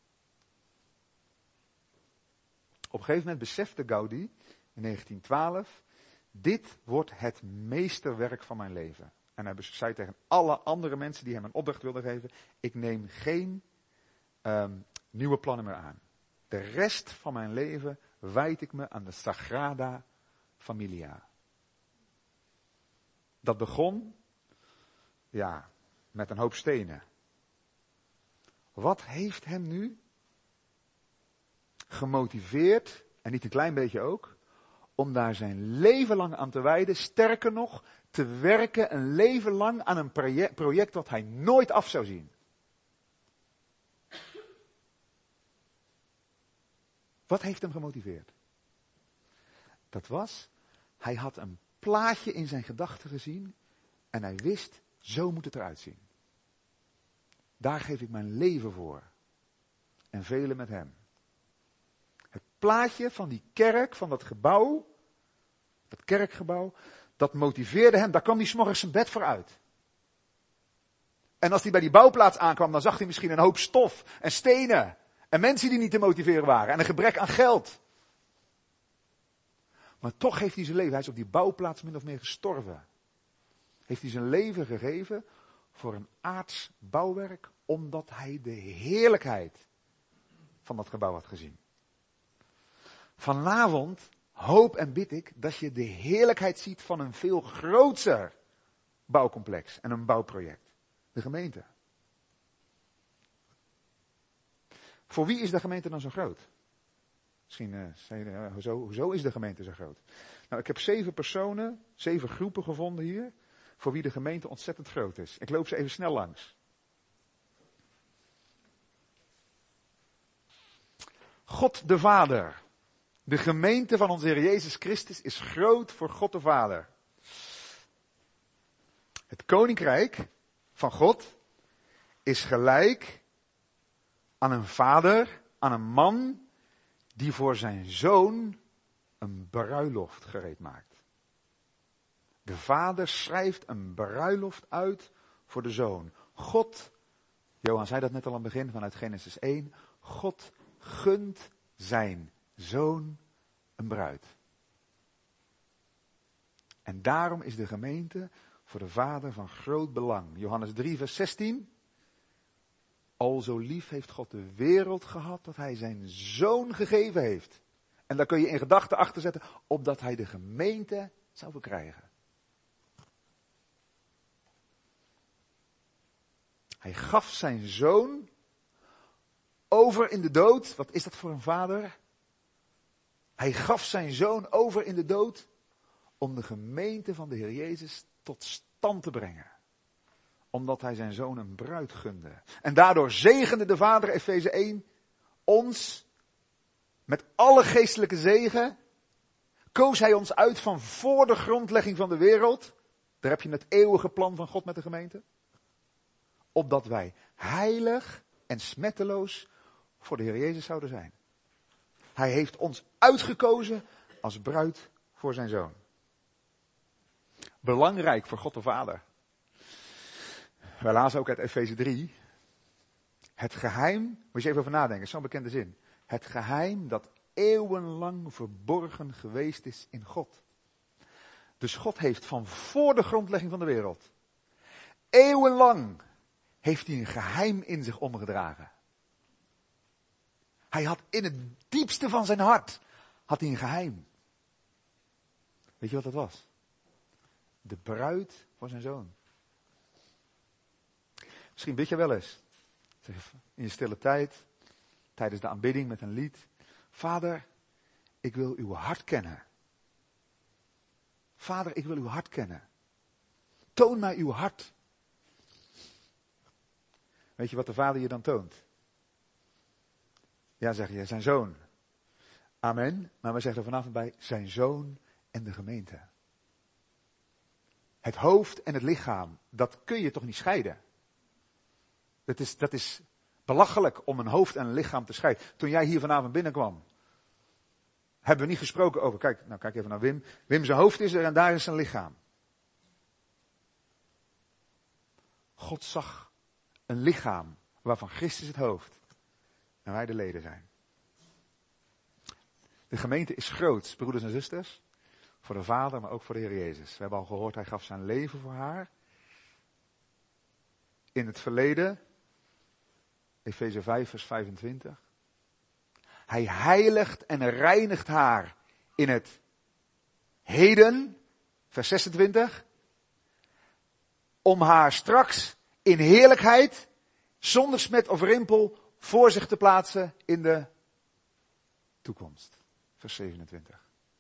Op een gegeven moment besefte Gaudi, in negentien twaalf, dit wordt het meesterwerk van mijn leven. En hij zei tegen alle andere mensen die hem een opdracht wilden geven, ik neem geen um, nieuwe plannen meer aan. De rest van mijn leven wijd ik me aan de Sagrada Familia. Dat begon, ja, met een hoop stenen. Wat heeft hem nu gemotiveerd, en niet een klein beetje ook, om daar zijn leven lang aan te wijden, sterker nog, te werken een leven lang aan een project, project dat hij nooit af zou zien. Wat heeft hem gemotiveerd? Dat was, hij had een plaatje in zijn gedachten gezien en hij wist, zo moet het eruit zien. Daar geef ik mijn leven voor. En velen met hem. Het plaatje van die kerk, van dat gebouw, dat kerkgebouw, dat motiveerde hem. Daar kwam hij 's morgens zijn bed voor uit. En als hij bij die bouwplaats aankwam, dan zag hij misschien een hoop stof en stenen. En mensen die niet te motiveren waren. En een gebrek aan geld. Maar toch heeft hij zijn leven, hij is op die bouwplaats min of meer gestorven. Heeft hij zijn leven gegeven voor een aards bouwwerk, omdat hij de heerlijkheid van dat gebouw had gezien. Vanavond hoop en bid ik dat je de heerlijkheid ziet van een veel groter bouwcomplex en een bouwproject. De gemeente. Voor wie is de gemeente dan zo groot? Misschien uh, zei je, uh, hoezo, hoezo is de gemeente zo groot? Nou, ik heb zeven personen, zeven groepen gevonden hier, voor wie de gemeente ontzettend groot is. Ik loop ze even snel langs. God de Vader. De gemeente van onze Heer Jezus Christus is groot voor God de Vader. Het koninkrijk van God is gelijk aan een vader, aan een man die voor zijn zoon een bruiloft gereed maakt. De vader schrijft een bruiloft uit voor de zoon. God, Johan zei dat net al aan het begin vanuit Genesis één, God gunt zijn zoon een bruid. En daarom is de gemeente voor de vader van groot belang. Johannes drie vers zestien. Al zo lief heeft God de wereld gehad dat hij zijn zoon gegeven heeft. En daar kun je in gedachten achter zetten, opdat hij de gemeente zou verkrijgen. Hij gaf zijn zoon over in de dood. Wat is dat voor een vader? Hij gaf zijn zoon over in de dood om de gemeente van de Heer Jezus tot stand te brengen. Omdat hij zijn zoon een bruid gunde. En daardoor zegende de Vader, Efeze één, ons met alle geestelijke zegen. Koos hij ons uit van voor de grondlegging van de wereld. Daar heb je het eeuwige plan van God met de gemeente. Opdat wij heilig en smetteloos voor de Heer Jezus zouden zijn. Hij heeft ons uitgekozen als bruid voor zijn zoon. Belangrijk voor God de Vader. Wij lazen ook uit Efeze drie. Het geheim, moet je even over nadenken, zo'n bekende zin. Het geheim dat eeuwenlang verborgen geweest is in God. Dus God heeft van voor de grondlegging van de wereld, eeuwenlang, heeft hij een geheim in zich omgedragen. Hij had in het diepste van zijn hart, had hij een geheim. Weet je wat dat was? De bruid voor zijn zoon. Misschien bid je wel eens, in je stille tijd, tijdens de aanbidding met een lied. Vader, ik wil uw hart kennen. Vader, ik wil uw hart kennen. Toon mij uw hart. Weet je wat de Vader je dan toont? Ja, zeg je, zijn zoon. Amen. Maar we zeggen er vanavond bij, zijn zoon en de gemeente. Het hoofd en het lichaam, dat kun je toch niet scheiden? Dat is, dat is belachelijk om een hoofd en een lichaam te scheiden. Toen jij hier vanavond binnenkwam, hebben we niet gesproken over, kijk, nou kijk even naar Wim. Wim zijn hoofd is er en daar is zijn lichaam. God zag een lichaam waarvan Christus het hoofd en wij de leden zijn. De gemeente is groot, broeders en zusters. Voor de Vader, maar ook voor de Heer Jezus. We hebben al gehoord, hij gaf zijn leven voor haar. In het verleden, Efeze vijf vers vijfentwintig. Hij heiligt en reinigt haar in het heden, vers zesentwintig. Om haar straks in heerlijkheid, zonder smet of rimpel, voor zich te plaatsen in de toekomst. Vers zevenentwintig.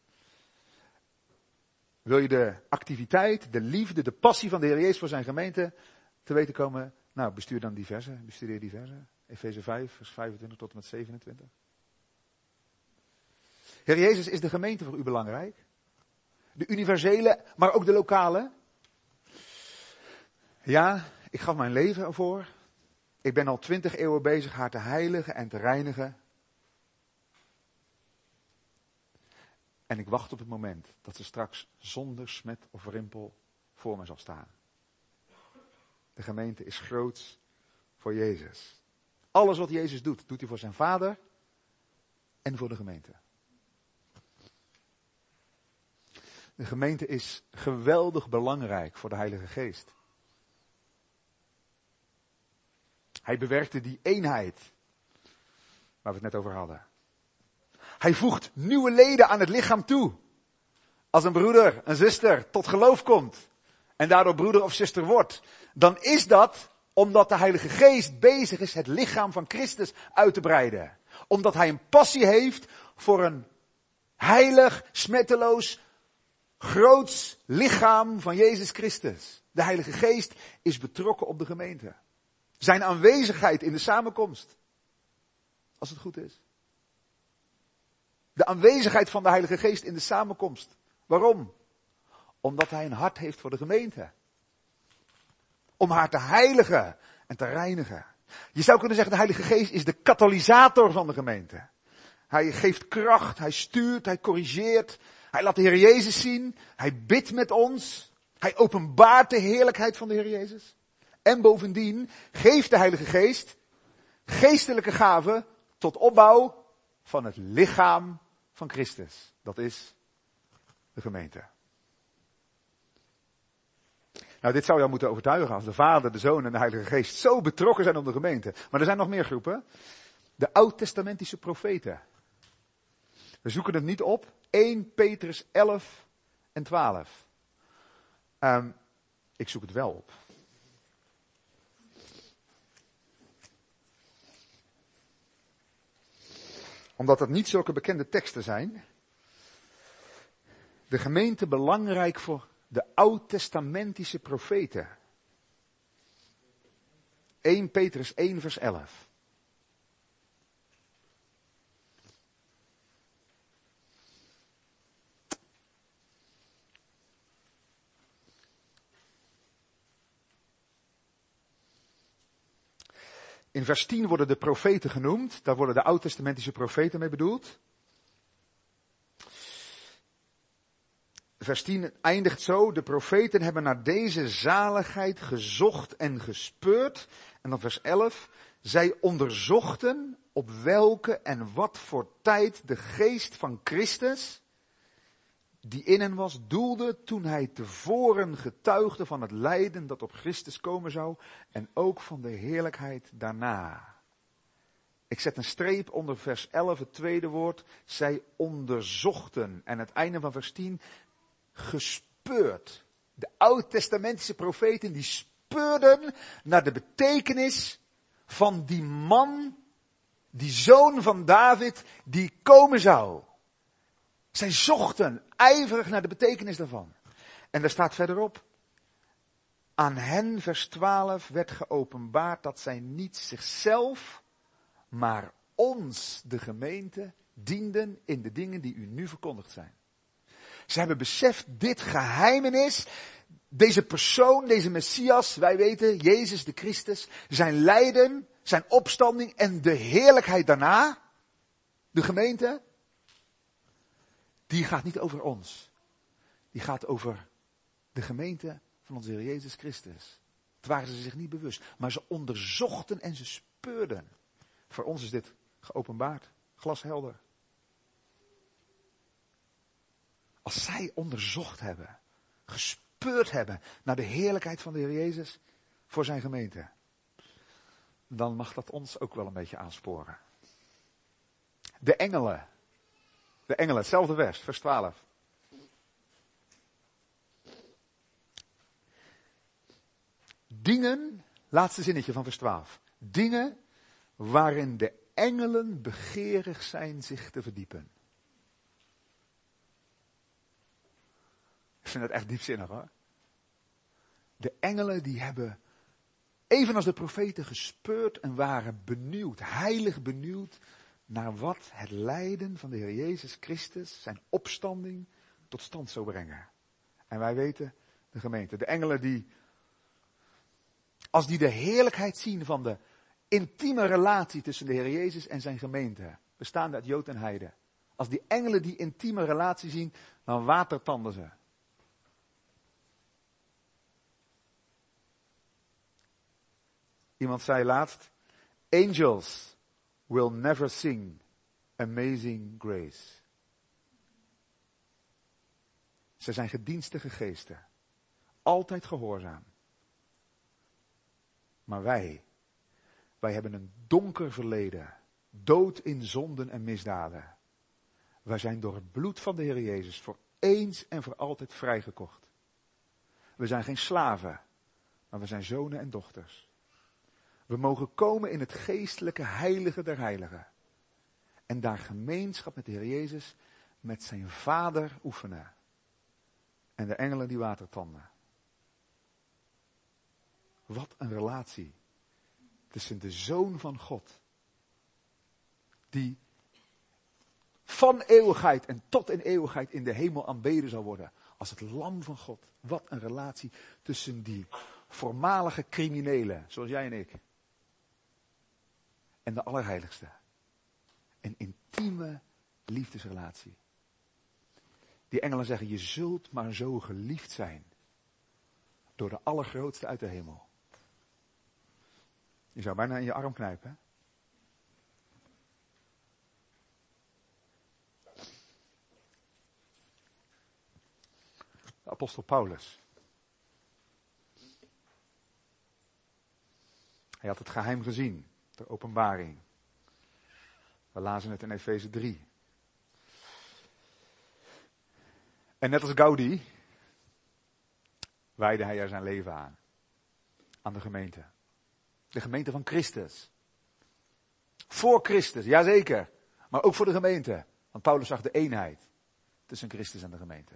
Wil je de activiteit, de liefde, de passie van de Heer Jezus voor zijn gemeente te weten komen? Nou, bestuur dan die versen, bestudeer die versen. Efeze vijf, vers vijfentwintig tot en met zevenentwintig. Heer Jezus, is de gemeente voor u belangrijk? De universele, maar ook de lokale? Ja, ik gaf mijn leven ervoor. Ik ben al twintig eeuwen bezig haar te heiligen en te reinigen. En ik wacht op het moment dat ze straks zonder smet of rimpel voor me zal staan. De gemeente is groots voor Jezus. Alles wat Jezus doet, doet hij voor zijn Vader en voor de gemeente. De gemeente is geweldig belangrijk voor de Heilige Geest. Hij bewerkte die eenheid waar we het net over hadden. Hij voegt nieuwe leden aan het lichaam toe. Als een broeder, een zuster tot geloof komt en daardoor broeder of zuster wordt, dan is dat omdat de Heilige Geest bezig is het lichaam van Christus uit te breiden. Omdat hij een passie heeft voor een heilig, smetteloos, groots lichaam van Jezus Christus. De Heilige Geest is betrokken op de gemeente. Zijn aanwezigheid in de samenkomst. Als het goed is. De aanwezigheid van de Heilige Geest in de samenkomst. Waarom? Omdat hij een hart heeft voor de gemeente. Om haar te heiligen en te reinigen. Je zou kunnen zeggen, de Heilige Geest is de katalysator van de gemeente. Hij geeft kracht, hij stuurt, hij corrigeert. Hij laat de Heer Jezus zien. Hij bidt met ons. Hij openbaart de heerlijkheid van de Heer Jezus. En bovendien geeft de Heilige Geest geestelijke gaven tot opbouw van het lichaam van Christus. Dat is de gemeente. Nou, dit zou jou moeten overtuigen als de Vader, de Zoon en de Heilige Geest zo betrokken zijn op de gemeente. Maar er zijn nog meer groepen. De oud-testamentische profeten. We zoeken het niet op. Eerste Petrus elf en twaalf. Um, ik zoek het wel op. Omdat het niet zulke bekende teksten zijn. De gemeente belangrijk voor de oud-testamentische profeten. Eerste Petrus één vers elf. In vers tien worden de profeten genoemd. Daar worden de oud-testamentische profeten mee bedoeld. Vers tien eindigt zo. De profeten hebben naar deze zaligheid gezocht en gespeurd. En dan vers elf. Zij onderzochten op welke en wat voor tijd de geest van Christus, die in hen was, doelde toen hij tevoren getuigde van het lijden dat op Christus komen zou en ook van de heerlijkheid daarna. Ik zet een streep onder vers elf, het tweede woord. Zij onderzochten. En het einde van vers tien, gespeurd. De oud-testamentische profeten die speurden naar de betekenis van die man, die zoon van David, die komen zou. Zij zochten ijverig naar de betekenis daarvan. En daar staat verderop. Aan hen, vers twaalf, werd geopenbaard dat zij niet zichzelf, maar ons, de gemeente, dienden in de dingen die u nu verkondigd zijn. Ze hebben beseft, dit geheimenis, deze persoon, deze Messias, wij weten, Jezus de Christus, zijn lijden, zijn opstanding en de heerlijkheid daarna, de gemeente, die gaat niet over ons. Die gaat over de gemeente van onze Heer Jezus Christus. Het waren ze zich niet bewust, maar ze onderzochten en ze speurden. Voor ons is dit geopenbaard, glashelder. Als zij onderzocht hebben, gespeurd hebben naar de heerlijkheid van de Heer Jezus voor zijn gemeente, dan mag dat ons ook wel een beetje aansporen. De engelen. De engelen, hetzelfde vers, vers twaalf. Dingen, laatste zinnetje van vers twaalf. Dingen waarin de engelen begeerig zijn zich te verdiepen. Ik vind het echt diepzinnig hoor. De engelen die hebben, evenals de profeten, gespeurd en waren benieuwd, heilig benieuwd, naar wat het lijden van de Heer Jezus Christus, zijn opstanding, tot stand zou brengen. En wij weten, de gemeente, de engelen die, als die de heerlijkheid zien van de intieme relatie tussen de Heer Jezus en zijn gemeente, bestaande uit Jood en Heide. Als die engelen die intieme relatie zien, dan watertanden ze. Iemand zei laatst, angels will never sing Amazing Grace. Ze zijn gedienstige geesten. Altijd gehoorzaam. Maar wij, wij hebben een donker verleden. Dood in zonden en misdaden. Wij zijn door het bloed van de Heer Jezus voor eens en voor altijd vrijgekocht. We zijn geen slaven, maar we zijn zonen en dochters. We mogen komen in het geestelijke heilige der heiligen. En daar gemeenschap met de Heer Jezus, met zijn Vader oefenen. En de engelen die watertanden. Wat een relatie tussen de Zoon van God, die van eeuwigheid en tot in eeuwigheid in de hemel aanbeden zal worden. Als het lam van God. Wat een relatie tussen die voormalige criminelen, zoals jij en ik. En de Allerheiligste. Een intieme liefdesrelatie. Die engelen zeggen, je zult maar zo geliefd zijn. Door de Allergrootste uit de hemel. Je zou bijna in je arm knijpen, hè? De apostel Paulus. Hij had het geheim gezien, de openbaring. We lazen het in Efeze drie. En net als Gaudi wijde hij er zijn leven aan. Aan de gemeente. De gemeente van Christus. Voor Christus, jazeker. Maar ook voor de gemeente. Want Paulus zag de eenheid tussen Christus en de gemeente.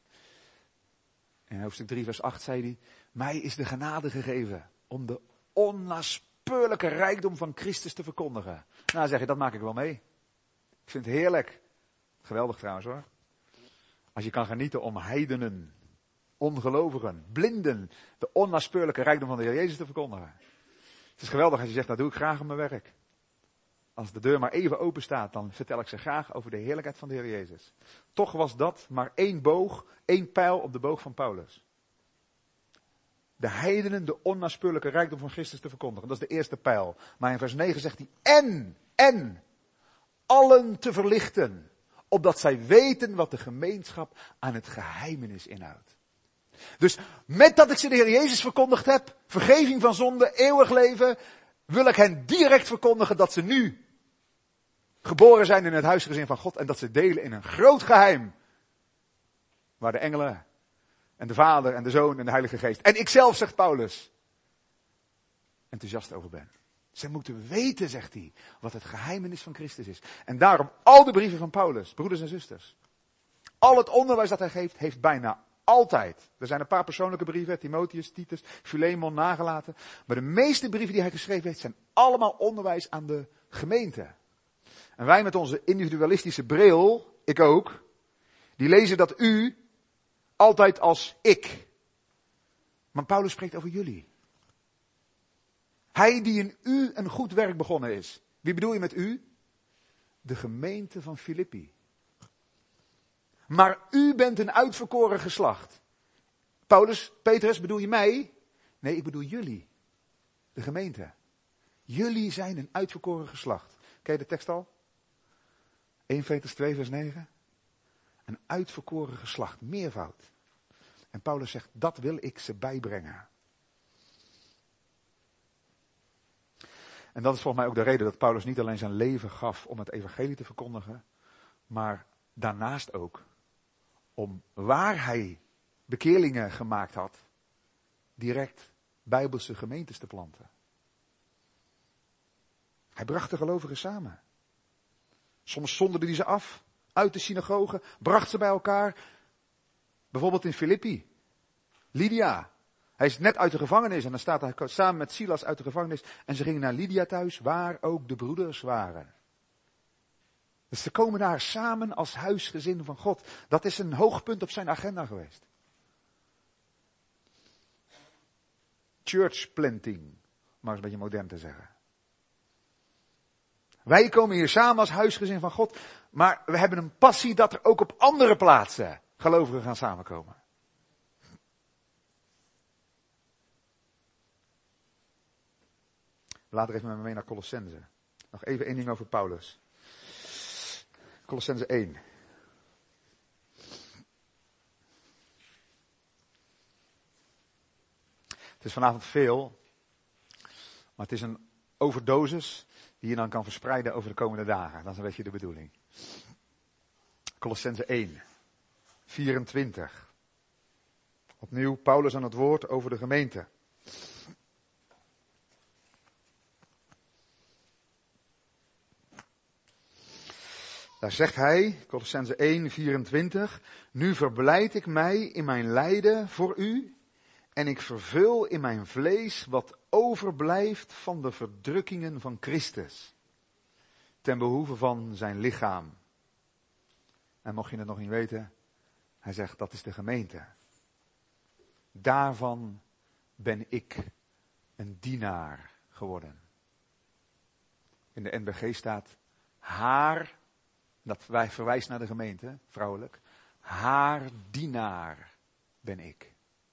In hoofdstuk drie vers acht zei hij, mij is de genade gegeven om de onnaspeurlijke rijkdom van Christus te verkondigen. Nou zeg je, dat maak ik wel mee. Ik vind het heerlijk. Geweldig trouwens hoor. Als je kan genieten om heidenen, ongelovigen, blinden, de onnaspeurlijke rijkdom van de Heer Jezus te verkondigen. Het is geweldig als je zegt, dat doe ik graag op mijn werk. Als de deur maar even open staat, dan vertel ik ze graag over de heerlijkheid van de Heer Jezus. Toch was dat maar één boog, één pijl op de boog van Paulus. De heidenen, de onnaspeurlijke rijkdom van Christus te verkondigen. Dat is de eerste pijl. Maar in vers negen zegt hij, en, en, allen te verlichten, opdat zij weten wat de gemeenschap aan het geheimenis inhoudt. Dus met dat ik ze de Heer Jezus verkondigd heb, vergeving van zonde, eeuwig leven, wil ik hen direct verkondigen dat ze nu geboren zijn in het huisgezin van God en dat ze delen in een groot geheim. Waar de engelen en de Vader en de Zoon en de Heilige Geest en ikzelf, zegt Paulus, enthousiast over ben. Ze moeten weten, zegt hij, wat het geheimenis van Christus is. En daarom al de brieven van Paulus, broeders en zusters. Al het onderwijs dat hij geeft, heeft bijna altijd. Er zijn een paar persoonlijke brieven, Timotheus, Titus, Philemon, nagelaten. Maar de meeste brieven die hij geschreven heeft, zijn allemaal onderwijs aan de gemeente. En wij met onze individualistische bril, ik ook, die lezen dat u altijd als ik. Maar Paulus spreekt over jullie. Hij die in u een goed werk begonnen is. Wie bedoel je met u? De gemeente van Filippi. Maar u bent een uitverkoren geslacht. Paulus, Petrus, bedoel je mij? Nee, ik bedoel jullie. De gemeente. Jullie zijn een uitverkoren geslacht. Ken je de tekst al? Eerste Petrus twee vers negen. Een uitverkoren geslacht, meervoud. En Paulus zegt, dat wil ik ze bijbrengen. En dat is volgens mij ook de reden dat Paulus niet alleen zijn leven gaf om het evangelie te verkondigen, maar daarnaast ook om waar hij bekeerlingen gemaakt had, direct bijbelse gemeentes te planten. Hij bracht de gelovigen samen. Soms zonderde hij ze af uit de synagoge, bracht ze bij elkaar. Bijvoorbeeld in Filippi. Lydia. Hij is net uit de gevangenis en dan staat hij samen met Silas uit de gevangenis. En ze gingen naar Lydia thuis, waar ook de broeders waren. Dus ze komen daar samen als huisgezin van God. Dat is een hoogpunt op zijn agenda geweest. Church planting, om maar eens een beetje modern te zeggen. Wij komen hier samen als huisgezin van God, maar we hebben een passie dat er ook op andere plaatsen gelovigen gaan samenkomen. Later even met me mee naar Colossense. Nog even één ding over Paulus. Colossense één. Het is vanavond veel, maar het is een overdosis die je dan kan verspreiden over de komende dagen. Dat is een beetje de bedoeling. Colossense één, vierentwintig. Opnieuw Paulus aan het woord over de gemeente. Daar zegt hij, Colossense één, vierentwintig, nu verblijd ik mij in mijn lijden voor u en ik vervul in mijn vlees wat overblijft van de verdrukkingen van Christus, ten behoeve van zijn lichaam, En mocht je het nog niet weten, hij zegt dat is de gemeente. Daarvan ben ik een dienaar geworden. In de N B G staat haar, dat wij verwijst naar de gemeente, vrouwelijk. Haar dienaar ben ik.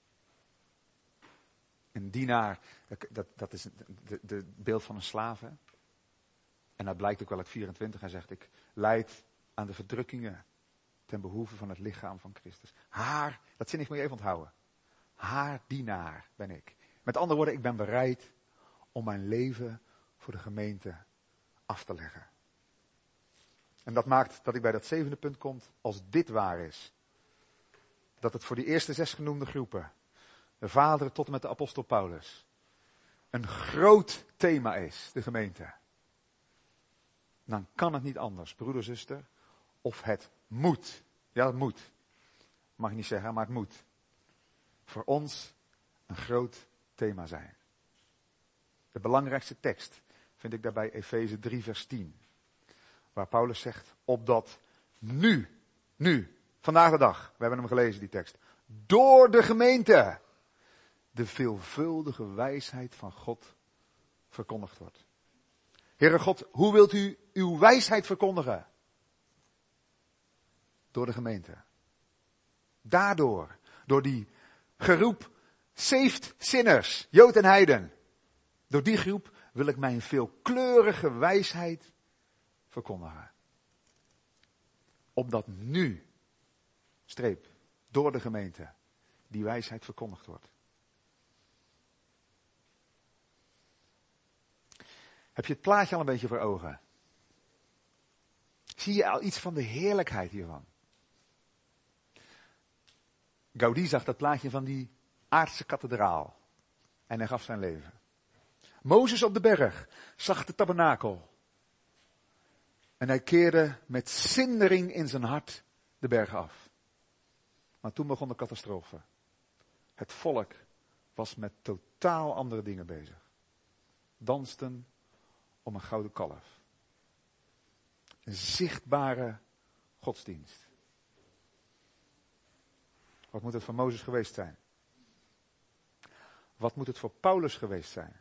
Een dienaar, dat, dat is het beeld van een slaaf. Hè? En dat blijkt ook wel uit vierentwintig. Hij zegt, ik lijd aan de verdrukkingen ten behoeve van het lichaam van Christus. Haar, dat zin ik moet je even onthouden. Haar dienaar ben ik. Met andere woorden, ik ben bereid om mijn leven voor de gemeente af te leggen. En dat maakt dat ik bij dat zevende punt kom, als dit waar is. Dat het voor die eerste zes genoemde groepen, de vaderen tot en met de apostel Paulus, een groot thema is, de gemeente. Dan kan het niet anders, broeder, zuster, of het moet. Ja, het moet. Mag ik niet zeggen, maar het moet. Voor ons een groot thema zijn. De belangrijkste tekst vind ik daarbij Efeze drie vers tien. Waar Paulus zegt, opdat nu, nu, vandaag de dag, we hebben hem gelezen die tekst, door de gemeente de veelvuldige wijsheid van God verkondigd wordt. Heere God, hoe wilt u uw wijsheid verkondigen? Door de gemeente. Daardoor, door die geroep, saved sinners, Jood en Heiden. Door die groep wil ik mijn veelkleurige wijsheid verkondigen. Opdat nu, streep, door de gemeente, die wijsheid verkondigd wordt. Heb je het plaatje al een beetje voor ogen? Zie je al iets van de heerlijkheid hiervan? Gaudí zag dat plaatje van die aardse kathedraal. En hij gaf zijn leven. Mozes op de berg zag de tabernakel. En hij keerde met zindering in zijn hart de berg af. Maar toen begon de catastrofe. Het volk was met totaal andere dingen bezig. Dansten om een gouden kalf. Een zichtbare godsdienst. Wat moet het voor Mozes geweest zijn? Wat moet het voor Paulus geweest zijn?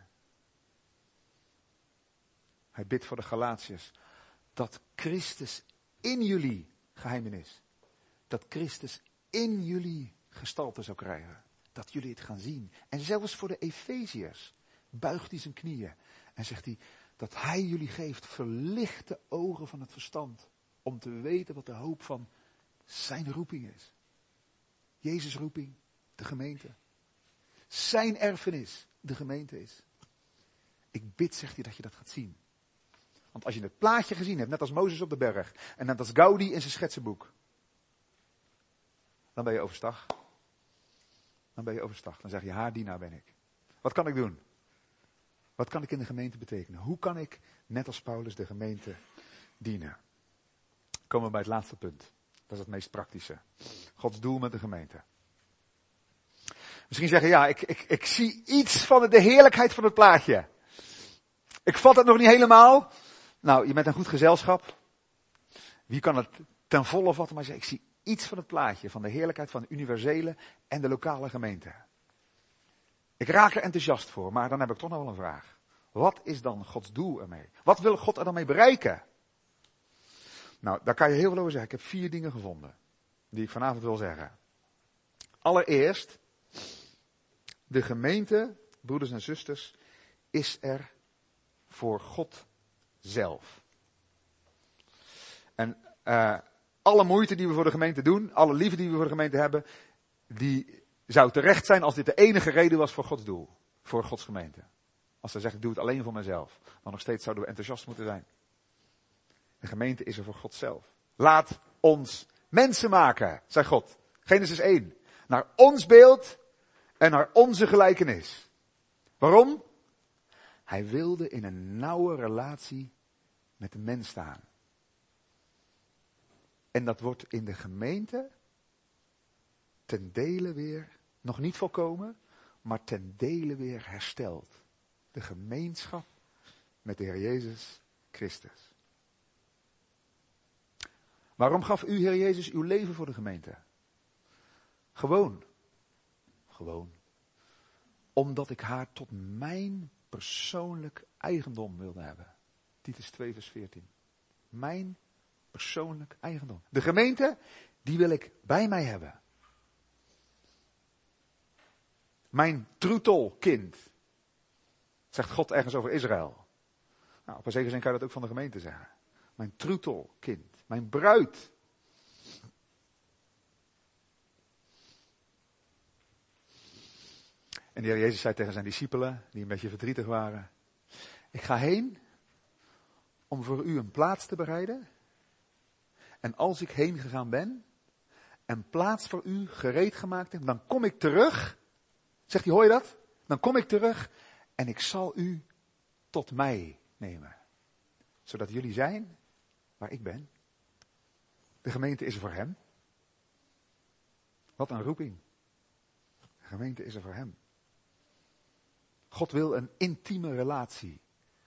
Hij bidt voor de Galatiërs. Dat Christus in jullie geheimenis. Dat Christus in jullie gestalte zou krijgen. Dat jullie het gaan zien. En zelfs voor de Efeziërs buigt hij zijn knieën. En zegt hij dat hij jullie geeft verlichte ogen van het verstand. Om te weten wat de hoop van zijn roeping is. Jezus' roeping, de gemeente. Zijn erfenis, de gemeente is. Ik bid, zegt hij, dat je dat gaat zien. Want als je het plaatje gezien hebt, net als Mozes op de berg. En net als Gaudí in zijn schetsenboek. Dan ben je overstag. Dan ben je overstag. Dan zeg je, haar dienaar ben ik. Wat kan ik doen? Wat kan ik in de gemeente betekenen? Hoe kan ik, net als Paulus, de gemeente dienen? Komen we bij het laatste punt. Dat is het meest praktische. Gods doel met de gemeente. Misschien zeggen, ja, ik, ik, ik zie iets van de heerlijkheid van het plaatje. Ik vat het nog niet helemaal. Nou, je bent een goed gezelschap. Wie kan het ten volle vatten? Maar ik zie iets van het plaatje, van de heerlijkheid van de universele en de lokale gemeente. Ik raak er enthousiast voor, maar dan heb ik toch nog wel een vraag. Wat is dan Gods doel ermee? Wat wil God er dan mee bereiken? Nou, daar kan je heel veel over zeggen. Ik heb vier dingen gevonden, die ik vanavond wil zeggen. Allereerst, de gemeente, broeders en zusters, is er voor God zelf. En uh, alle moeite die we voor de gemeente doen, alle liefde die we voor de gemeente hebben, die zou terecht zijn als dit de enige reden was voor Gods doel. Voor Gods gemeente. Als ze zeggen, ik doe het alleen voor mezelf. Maar nog steeds zouden we enthousiast moeten zijn. De gemeente is er voor God zelf. Laat ons mensen maken, zei God. Genesis één. Naar ons beeld en naar onze gelijkenis. Waarom? Hij wilde in een nauwe relatie met de mens staan. En dat wordt in de gemeente ten dele weer, nog niet volkomen, maar ten dele weer hersteld. De gemeenschap met de Heer Jezus Christus. Waarom gaf u, Heer Jezus, uw leven voor de gemeente? Gewoon. Gewoon. Omdat ik haar tot mijn persoonlijk eigendom wilde hebben. Titus twee vers veertien. Mijn persoonlijk eigendom. De gemeente, die wil ik bij mij hebben. Mijn troetelkind. Zegt God ergens over Israël. Nou, op een zekere zin kan je dat ook van de gemeente zeggen. Mijn troetelkind. Mijn bruid. En de Heer Jezus zei tegen zijn discipelen, die een beetje verdrietig waren. Ik ga heen om voor u een plaats te bereiden. En als ik heen gegaan ben en plaats voor u gereed gemaakt heb, dan kom ik terug. Zegt hij, hoor je dat? Dan kom ik terug en ik zal u tot mij nemen. Zodat jullie zijn waar ik ben. De gemeente is er voor hem. Wat een roeping. De gemeente is er voor hem. God wil een intieme relatie.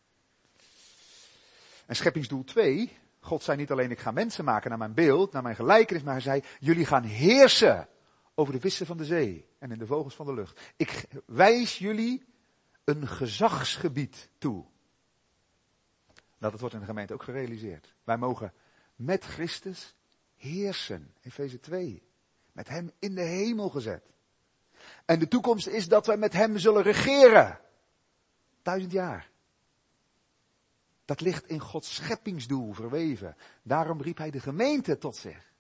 En scheppingsdoel twee, God zei niet alleen ik ga mensen maken naar mijn beeld, naar mijn gelijkenis, maar hij zei jullie gaan heersen over de vissen van de zee en in de vogels van de lucht. Ik wijs jullie een gezagsgebied toe. Nou, dat wordt in de gemeente ook gerealiseerd. Wij mogen met Christus heersen. Efeze twee. Met hem in de hemel gezet. En de toekomst is dat wij met hem zullen regeren. Duizend jaar. Dat ligt in Gods scheppingsdoel verweven. Daarom riep hij de gemeente tot zich.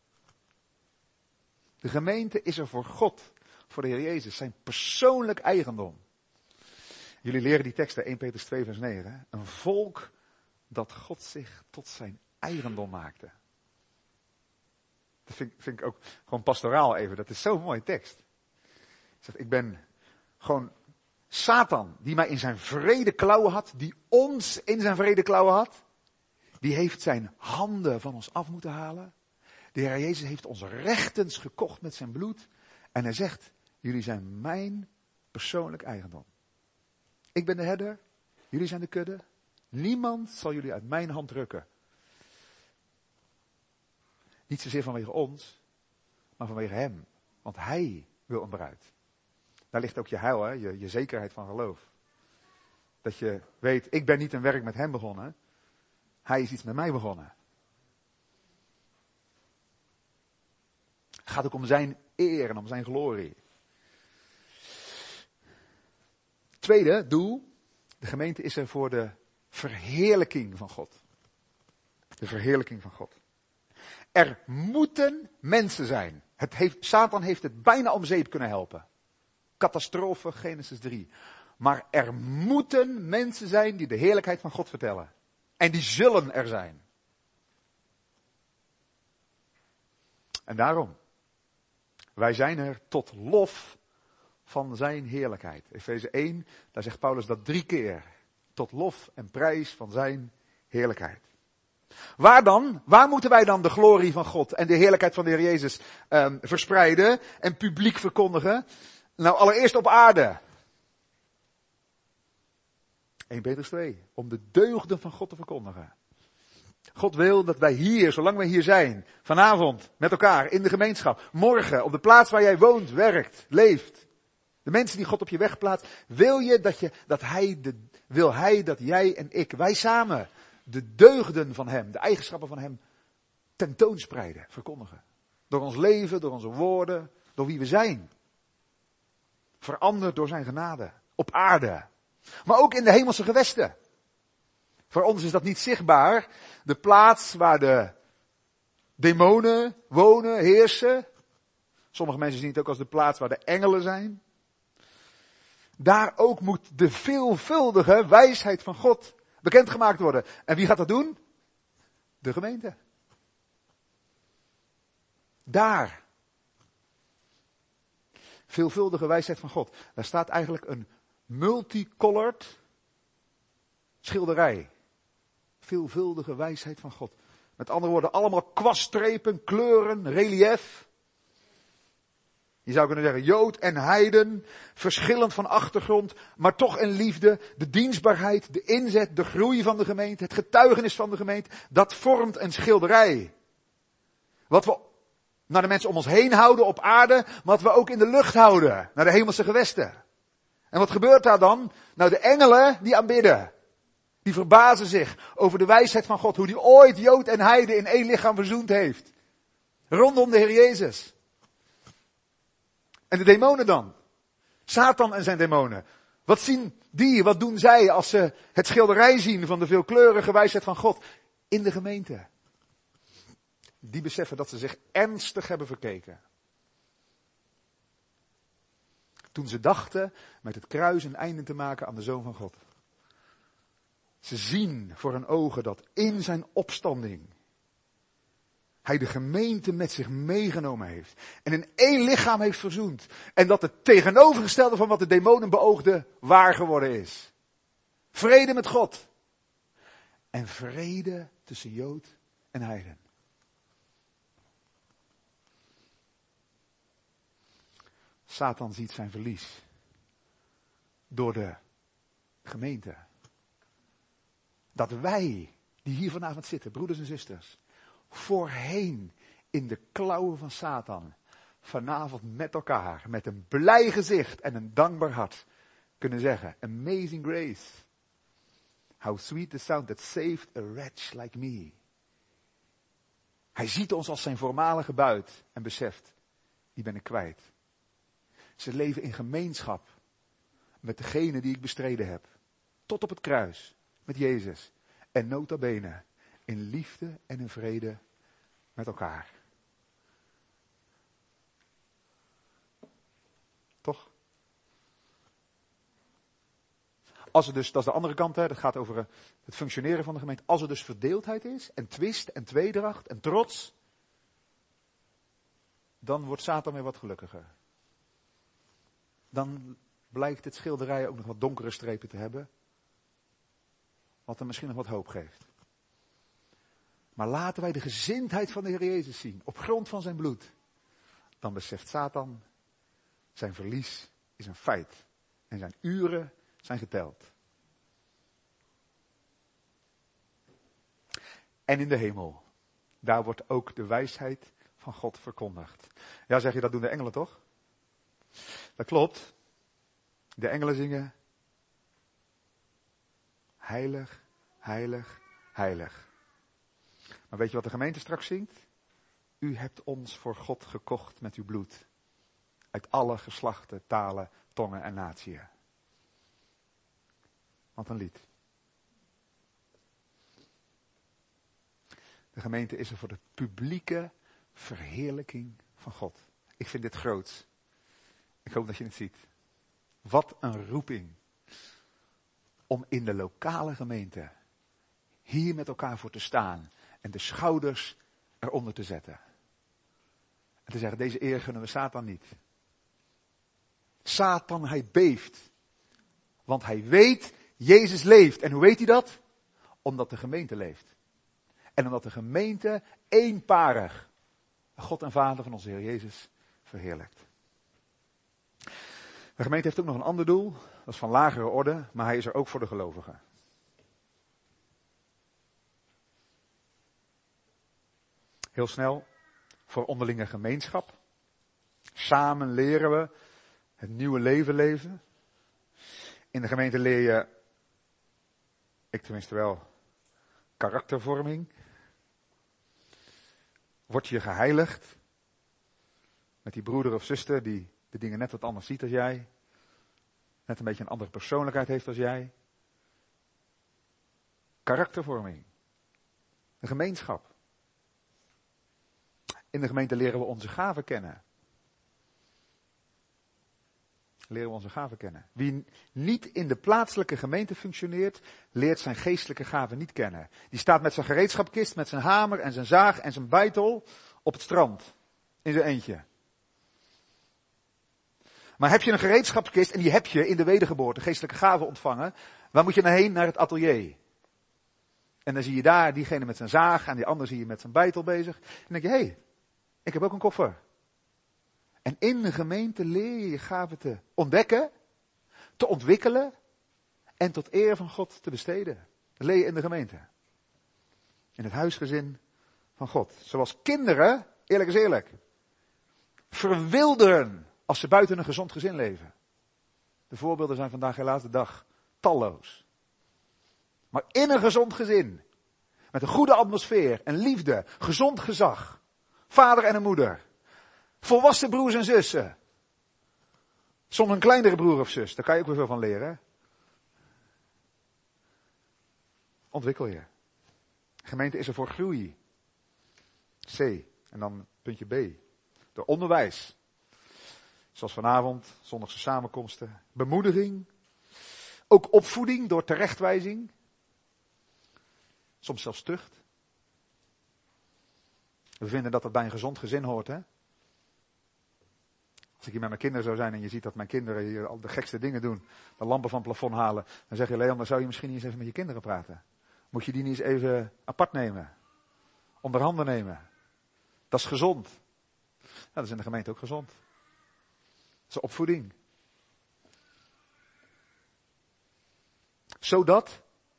De gemeente is er voor God, voor de Heer Jezus, zijn persoonlijk eigendom. Jullie leren die teksten, eerste Petrus twee vers negen. Een volk dat God zich tot zijn eigendom maakte. Dat vind, vind ik ook gewoon pastoraal even. Dat is zo'n mooie tekst. Zegt, ik ben gewoon Satan, die mij in zijn vrede klauwen had, die ons in zijn vrede klauwen had, die heeft zijn handen van ons af moeten halen. De Heer Jezus heeft ons rechtens gekocht met zijn bloed. En hij zegt, jullie zijn mijn persoonlijk eigendom. Ik ben de herder, jullie zijn de kudde. Niemand zal jullie uit mijn hand rukken. Niet zozeer vanwege ons, maar vanwege hem. Want hij wil een bruid. Daar ligt ook je heil, hè? Je, je zekerheid van geloof. Dat je weet, ik ben niet een werk met hem begonnen. Hij is iets met mij begonnen. Het gaat ook om zijn eer en om zijn glorie. Tweede doel, de gemeente is er voor de verheerlijking van God. De verheerlijking van God. Er moeten mensen zijn. Het heeft, Satan heeft het bijna om zeep kunnen helpen. Catastrofe, Genesis drie. Maar er moeten mensen zijn die de heerlijkheid van God vertellen. En die zullen er zijn. En daarom, wij zijn er tot lof van zijn heerlijkheid. Efeze één, daar zegt Paulus dat drie keer. Tot lof en prijs van zijn heerlijkheid. Waar dan? Waar moeten wij dan de glorie van God en de heerlijkheid van de Heer Jezus um, verspreiden en publiek verkondigen? Nou, allereerst op aarde. eerste Petrus twee, om de deugden van God te verkondigen. God wil dat wij hier, zolang wij hier zijn, vanavond met elkaar in de gemeenschap, morgen op de plaats waar jij woont, werkt, leeft, de mensen die God op je weg plaatst, wil je dat je, dat hij, de, wil hij dat jij en ik, wij samen, de deugden van hem, de eigenschappen van hem, tentoonspreiden, verkondigen. Door ons leven, door onze woorden, door wie we zijn. Veranderd door zijn genade, op aarde. Maar ook in de hemelse gewesten. Voor ons is dat niet zichtbaar. De plaats waar de demonen wonen, heersen. Sommige mensen zien het ook als de plaats waar de engelen zijn. Daar ook moet de veelvuldige wijsheid van God bekendgemaakt worden. En wie gaat dat doen? De gemeente. Daar. Veelvuldige wijsheid van God. Daar staat eigenlijk een multicolored schilderij. Veelvuldige wijsheid van God. Met andere woorden, allemaal kwaststrepen, kleuren, relief. Je zou kunnen zeggen, Jood en heiden, verschillend van achtergrond, maar toch in liefde. De dienstbaarheid, de inzet, de groei van de gemeente, het getuigenis van de gemeente, dat vormt een schilderij. Wat we naar de mensen om ons heen houden op aarde, maar wat we ook in de lucht houden, naar de hemelse gewesten. En wat gebeurt daar dan? Nou, de engelen die aanbidden. Die verbazen zich over de wijsheid van God, hoe die ooit Jood en Heide in één lichaam verzoend heeft. Rondom de Heer Jezus. En de demonen dan? Satan en zijn demonen. Wat zien die, wat doen zij als ze het schilderij zien van de veelkleurige wijsheid van God in de gemeente? Die beseffen dat ze zich ernstig hebben verkeken. Toen ze dachten met het kruis een einde te maken aan de Zoon van God. Ze zien voor hun ogen dat in zijn opstanding hij de gemeente met zich meegenomen heeft. En in één lichaam heeft verzoend. En dat het tegenovergestelde van wat de demonen beoogden waar geworden is. Vrede met God. En vrede tussen Jood en heiden. Satan ziet zijn verlies. Door de gemeente. Dat wij, die hier vanavond zitten, broeders en zusters, voorheen in de klauwen van Satan, vanavond met elkaar, met een blij gezicht en een dankbaar hart, kunnen zeggen, amazing grace. How sweet the sound that saved a wretch like me. Hij ziet ons als zijn voormalige buit en beseft, die ben ik kwijt. Ze leven in gemeenschap met degene die ik bestreden heb. Tot op het kruis, met Jezus. En nota bene, in liefde en in vrede met elkaar. Toch? Als er dus, dat is de andere kant, hè, dat gaat over het functioneren van de gemeente. Als er dus verdeeldheid is, en twist, en tweedracht, en trots, dan wordt Satan weer wat gelukkiger. Dan blijkt het schilderij ook nog wat donkere strepen te hebben. Wat hem misschien nog wat hoop geeft. Maar laten wij de gezindheid van de Heer Jezus zien. Op grond van zijn bloed. Dan beseft Satan. Zijn verlies is een feit. En zijn uren zijn geteld. En in de hemel. Daar wordt ook de wijsheid van God verkondigd. Ja, zeg je, dat doen de engelen toch? Dat klopt. De engelen zingen. Heilig, heilig, heilig. Maar weet je wat de gemeente straks zingt? U hebt ons voor God gekocht met uw bloed. Uit alle geslachten, talen, tongen en natieën. Wat een lied. De gemeente is er voor de publieke verheerlijking van God. Ik vind dit groots. Ik hoop dat je het ziet. Wat een roeping. Om in de lokale gemeente hier met elkaar voor te staan. En de schouders eronder te zetten. En te zeggen, deze eer gunnen we Satan niet. Satan, hij beeft. Want hij weet, Jezus leeft. En hoe weet hij dat? Omdat de gemeente leeft. En omdat de gemeente eenparig God en Vader van onze Heer Jezus verheerlijkt. De gemeente heeft ook nog een ander doel. Dat is van lagere orde, maar hij is er ook voor de gelovigen. Heel snel, voor onderlinge gemeenschap. Samen leren we het nieuwe leven leven. In de gemeente leer je, ik tenminste wel, karaktervorming. Word je geheiligd. Met die broeder of zuster die de dingen net wat anders ziet als jij. Net een beetje een andere persoonlijkheid heeft als jij. Karaktervorming. Een gemeenschap. In de gemeente leren we onze gaven kennen. Leren we onze gaven kennen. Wie niet in de plaatselijke gemeente functioneert, leert zijn geestelijke gaven niet kennen. Die staat met zijn gereedschapkist, met zijn hamer en zijn zaag en zijn beitel op het strand. In zijn eentje. Maar heb je een gereedschapskist en die heb je in de wedergeboorte, geestelijke gaven ontvangen, waar moet je naar heen? Naar het atelier. En dan zie je daar diegene met zijn zaag en die ander zie je met zijn beitel bezig. En dan denk je, hé, hey, ik heb ook een koffer. En in de gemeente leer je je gaven te ontdekken, te ontwikkelen en tot eer van God te besteden. Dat leer je in de gemeente. In het huisgezin van God. Zoals kinderen Eerlijk is eerlijk. Verwilderen als ze buiten een gezond gezin leven. De voorbeelden zijn vandaag helaas de dag talloos. Maar in een gezond gezin, met een goede atmosfeer en liefde, gezond gezag, vader en een moeder, volwassen broers en zussen, zonder een kleinere broer of zus, daar kan je ook weer veel van leren. Hè? Ontwikkel je. Gemeente is er voor groei. C. En dan puntje B. Door onderwijs. Zoals vanavond, zondagse samenkomsten. Bemoediging. Ook opvoeding door terechtwijzing. Soms zelfs tucht. We vinden dat dat bij een gezond gezin hoort, hè. Als ik hier met mijn kinderen zou zijn en je ziet dat mijn kinderen hier al de gekste dingen doen. De lampen van het plafond halen. Dan zeg je, Leon, dan zou je misschien niet eens even met je kinderen praten. Moet je die niet eens even apart nemen. Onder handen nemen. Dat is gezond. Ja, dat is in de gemeente ook gezond. Dat is opvoeding. Zodat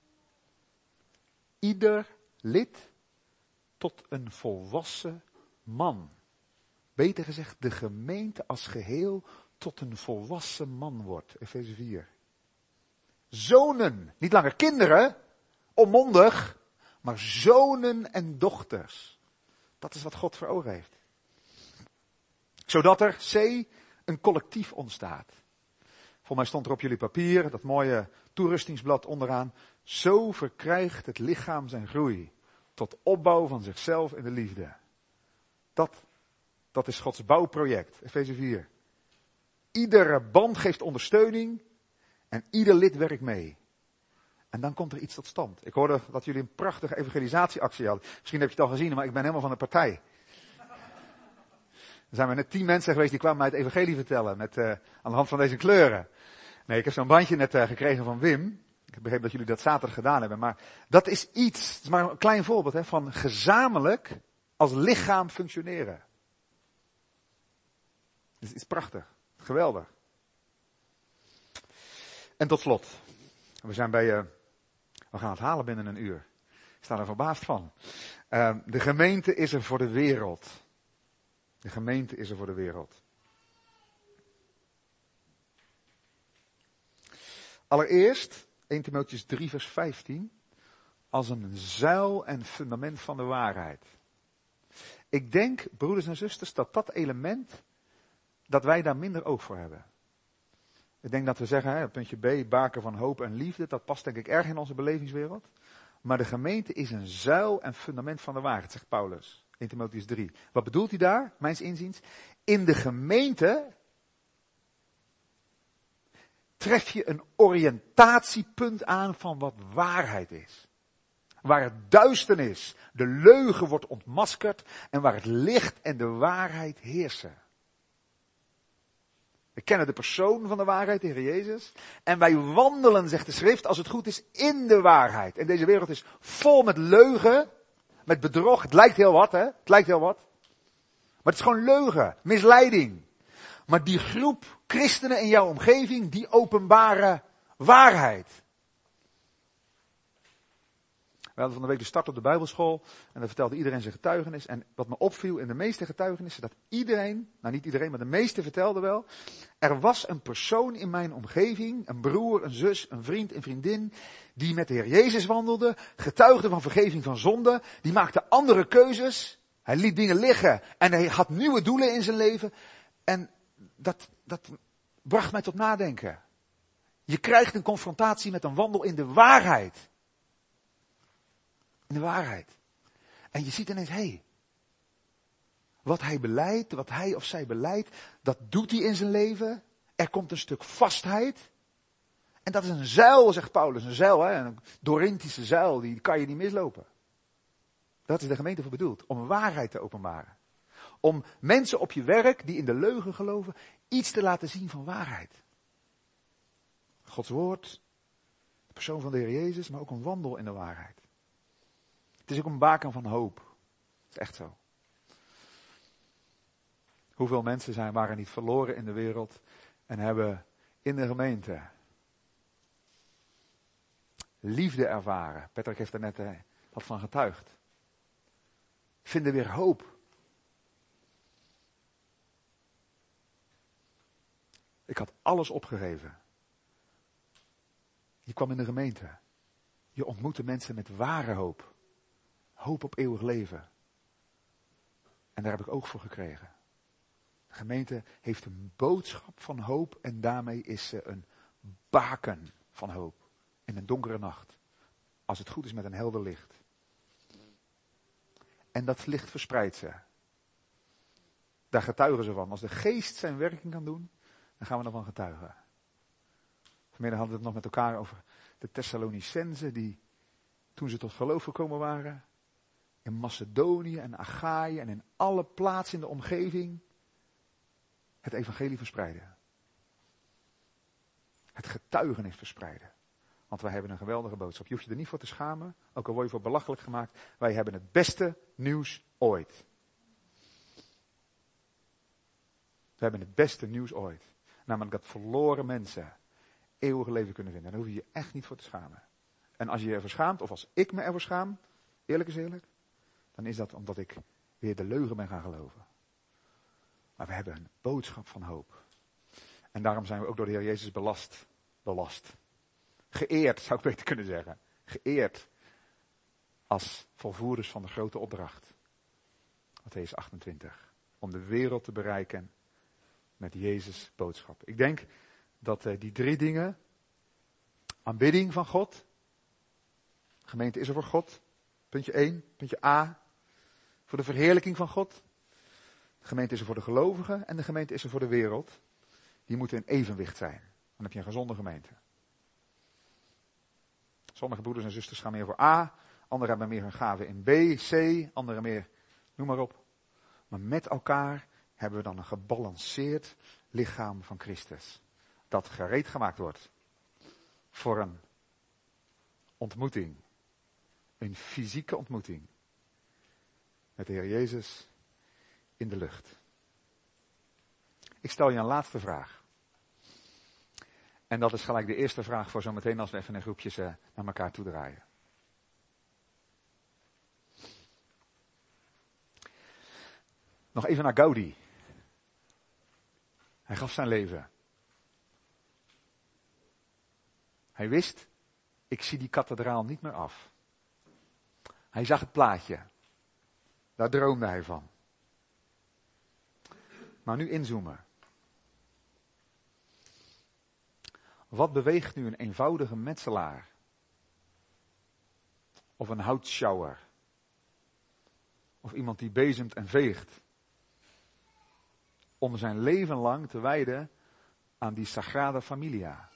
ieder lid tot een volwassen man. Beter gezegd, de gemeente als geheel tot een volwassen man wordt. Efeze vier. Zonen, niet langer kinderen, onmondig, maar zonen en dochters. Dat is wat God voor ogen heeft. Zodat er, C, een collectief ontstaat. Volgens mij stond er op jullie papier, dat mooie toerustingsblad onderaan. Zo verkrijgt het lichaam zijn groei. Tot opbouw van zichzelf in de liefde. Dat, dat is Gods bouwproject. Efeze vier. Iedere band geeft ondersteuning. En ieder lid werkt mee. En dan komt er iets tot stand. Ik hoorde dat jullie een prachtige evangelisatieactie hadden. Misschien heb je het al gezien, maar ik ben helemaal van de partij. Er zijn maar net tien mensen geweest die kwamen mij het evangelie vertellen. Met, uh, aan de hand van deze kleuren. Nee, ik heb zo'n bandje net uh, gekregen van Wim. Ik begreep dat jullie dat zaterdag gedaan hebben. Maar dat is iets, het is maar een klein voorbeeld hè, van gezamenlijk als lichaam functioneren. Het is prachtig. Geweldig. En tot slot. We zijn bij, uh, we gaan het halen binnen een uur. Ik sta er verbaasd van. Uh, de gemeente is er voor de wereld. De gemeente is er voor de wereld. Allereerst, eerste Timotheüs drie vers vijftien, als een zuil en fundament van de waarheid. Ik denk, broeders en zusters, dat dat element, dat wij daar minder oog voor hebben. Ik denk dat we zeggen, hè, puntje B, baken van hoop en liefde, dat past denk ik erg in onze belevingswereld. Maar de gemeente is een zuil en fundament van de waarheid, zegt Paulus. eerste Timotheüs drie. Wat bedoelt hij daar, mijns inziens? In de gemeente tref je een oriëntatiepunt aan van wat waarheid is. Waar het duisternis, de leugen wordt ontmaskerd en waar het licht en de waarheid heersen. We kennen de persoon van de waarheid, de Heer Jezus. En wij wandelen, zegt de schrift, als het goed is, in de waarheid. En deze wereld is vol met leugen, met bedrog. Het lijkt heel wat, hè? Het lijkt heel wat. Maar het is gewoon leugen, misleiding. Maar die groep christenen in jouw omgeving, die openbaren waarheid. We hadden van de week de start op de Bijbelschool en daar vertelde iedereen zijn getuigenis. En wat me opviel in de meeste getuigenissen, dat iedereen, nou niet iedereen, maar de meeste vertelden wel. Er was een persoon in mijn omgeving, een broer, een zus, een vriend, een vriendin, die met de Heer Jezus wandelde, getuigde van vergeving van zonde, die maakte andere keuzes. Hij liet dingen liggen en hij had nieuwe doelen in zijn leven. En dat, dat bracht mij tot nadenken. Je krijgt een confrontatie met een wandel in de waarheid. In de waarheid. En je ziet ineens, hé, hey, wat hij beleidt, wat hij of zij beleidt, dat doet hij in zijn leven. Er komt een stuk vastheid. En dat is een zuil, zegt Paulus, een zuil, hè, een Dorintische zuil, die kan je niet mislopen. Dat is de gemeente voor bedoeld, om waarheid te openbaren. Om mensen op je werk, die in de leugen geloven, iets te laten zien van waarheid. Gods woord, de persoon van de Heer Jezus, maar ook een wandel in de waarheid. Het is ook een baken van hoop. Dat is echt zo. Hoeveel mensen zijn, waren niet verloren in de wereld en hebben in de gemeente liefde ervaren. Patrick heeft er net eh, wat van getuigd. Vinden weer hoop. Ik had alles opgegeven. Je kwam in de gemeente. Je ontmoette mensen met ware hoop. Hoop op eeuwig leven. En daar heb ik ook voor gekregen. De gemeente heeft een boodschap van hoop en daarmee is ze een baken van hoop. In een donkere nacht. Als het goed is met een helder licht. En dat licht verspreidt ze. Daar getuigen ze van. Als de geest zijn werking kan doen, dan gaan we ervan getuigen. Vanmiddag hadden we het nog met elkaar over de Thessalonicenzen die toen ze tot geloof gekomen waren, in Macedonië en Achaïe en in alle plaatsen in de omgeving het evangelie verspreiden. Het getuigenis verspreiden. Want wij hebben een geweldige boodschap. Je hoeft je er niet voor te schamen, ook al word je voor belachelijk gemaakt. Wij hebben het beste nieuws ooit. We hebben het beste nieuws ooit. Namelijk dat verloren mensen eeuwige leven kunnen vinden. Daar hoef je je echt niet voor te schamen. En als je je ervoor schaamt, of als ik me ervoor schaam, eerlijk is eerlijk, dan is dat omdat ik weer de leugen ben gaan geloven. Maar we hebben een boodschap van hoop. En daarom zijn we ook door de Heer Jezus belast. Belast. Geëerd, zou ik beter kunnen zeggen. Geëerd als volvoerders van de grote opdracht. Mattheüs achtentwintig. Om de wereld te bereiken met Jezus' boodschap. Ik denk dat uh, die drie dingen, aanbidding van God, de gemeente is er voor God, puntje één, puntje A, voor de verheerlijking van God, de gemeente is er voor de gelovigen en de gemeente is er voor de wereld, die moeten in evenwicht zijn. Dan heb je een gezonde gemeente. Sommige broeders en zusters gaan meer voor A, anderen hebben meer hun gaven in B, C, anderen meer, noem maar op. Maar met elkaar hebben we dan een gebalanceerd lichaam van Christus. Dat gereed gemaakt wordt voor een ontmoeting. Een fysieke ontmoeting. Met de Heer Jezus in de lucht. Ik stel je een laatste vraag. En dat is gelijk de eerste vraag voor zometeen als we even in groepjes uh, naar elkaar toe draaien. Nog even naar Gaudi. Hij gaf zijn leven. Hij wist, ik zie die kathedraal niet meer af. Hij zag het plaatje. Daar droomde hij van. Maar nu inzoomen. Wat beweegt nu een eenvoudige metselaar? Of een houtschouwer? Of iemand die bezemt en veegt? Om zijn leven lang te wijden aan die Sagrada Familia.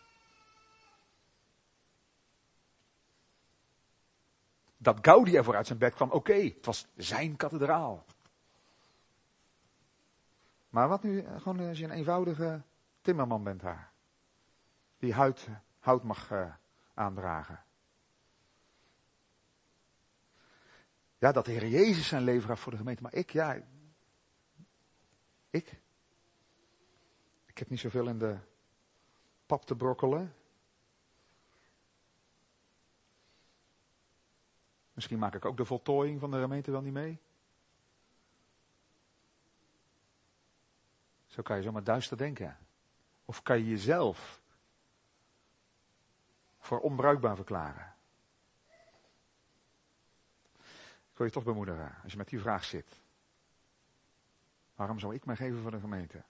Dat Gaudi ervoor uit zijn bed kwam, oké, okay, het was zijn kathedraal. Maar wat nu, gewoon als je een eenvoudige timmerman bent daar. Die hout, hout mag uh, aandragen. Ja, dat de Heer Jezus zijn leven gaf voor de gemeente. Maar ik, ja, ik. Ik heb niet zoveel in de pap te brokkelen. Misschien maak ik ook de voltooiing van de gemeente wel niet mee. Zo kan je zomaar duister denken. Of kan je jezelf voor onbruikbaar verklaren. Ik wil je toch bemoedigen, als je met die vraag zit. Waarom zou ik mij geven voor de gemeente?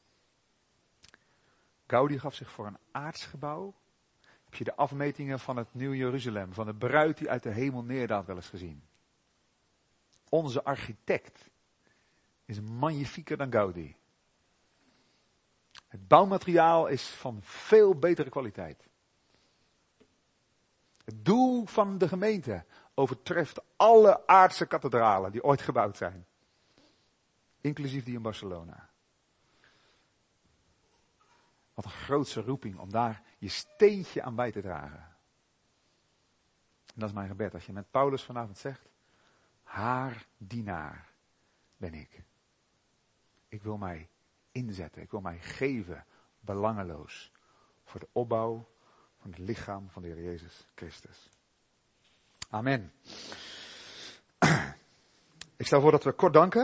Gaudi gaf zich voor een aardsgebouw. Heb je de afmetingen van het Nieuw Jeruzalem, van de bruid die uit de hemel neerdaalt wel eens gezien? Onze architect is magnifieker dan Gaudi. Het bouwmateriaal is van veel betere kwaliteit. Het doel van de gemeente overtreft alle aardse kathedralen die ooit gebouwd zijn. Inclusief die in Barcelona. Wat een grootse roeping om daar je steentje aan bij te dragen. En dat is mijn gebed. Als je met Paulus vanavond zegt, haar dienaar ben ik. Ik wil mij inzetten. Ik wil mij geven, belangeloos. Voor de opbouw van het lichaam van de Heer Jezus Christus. Amen. Ik stel voor dat we kort danken.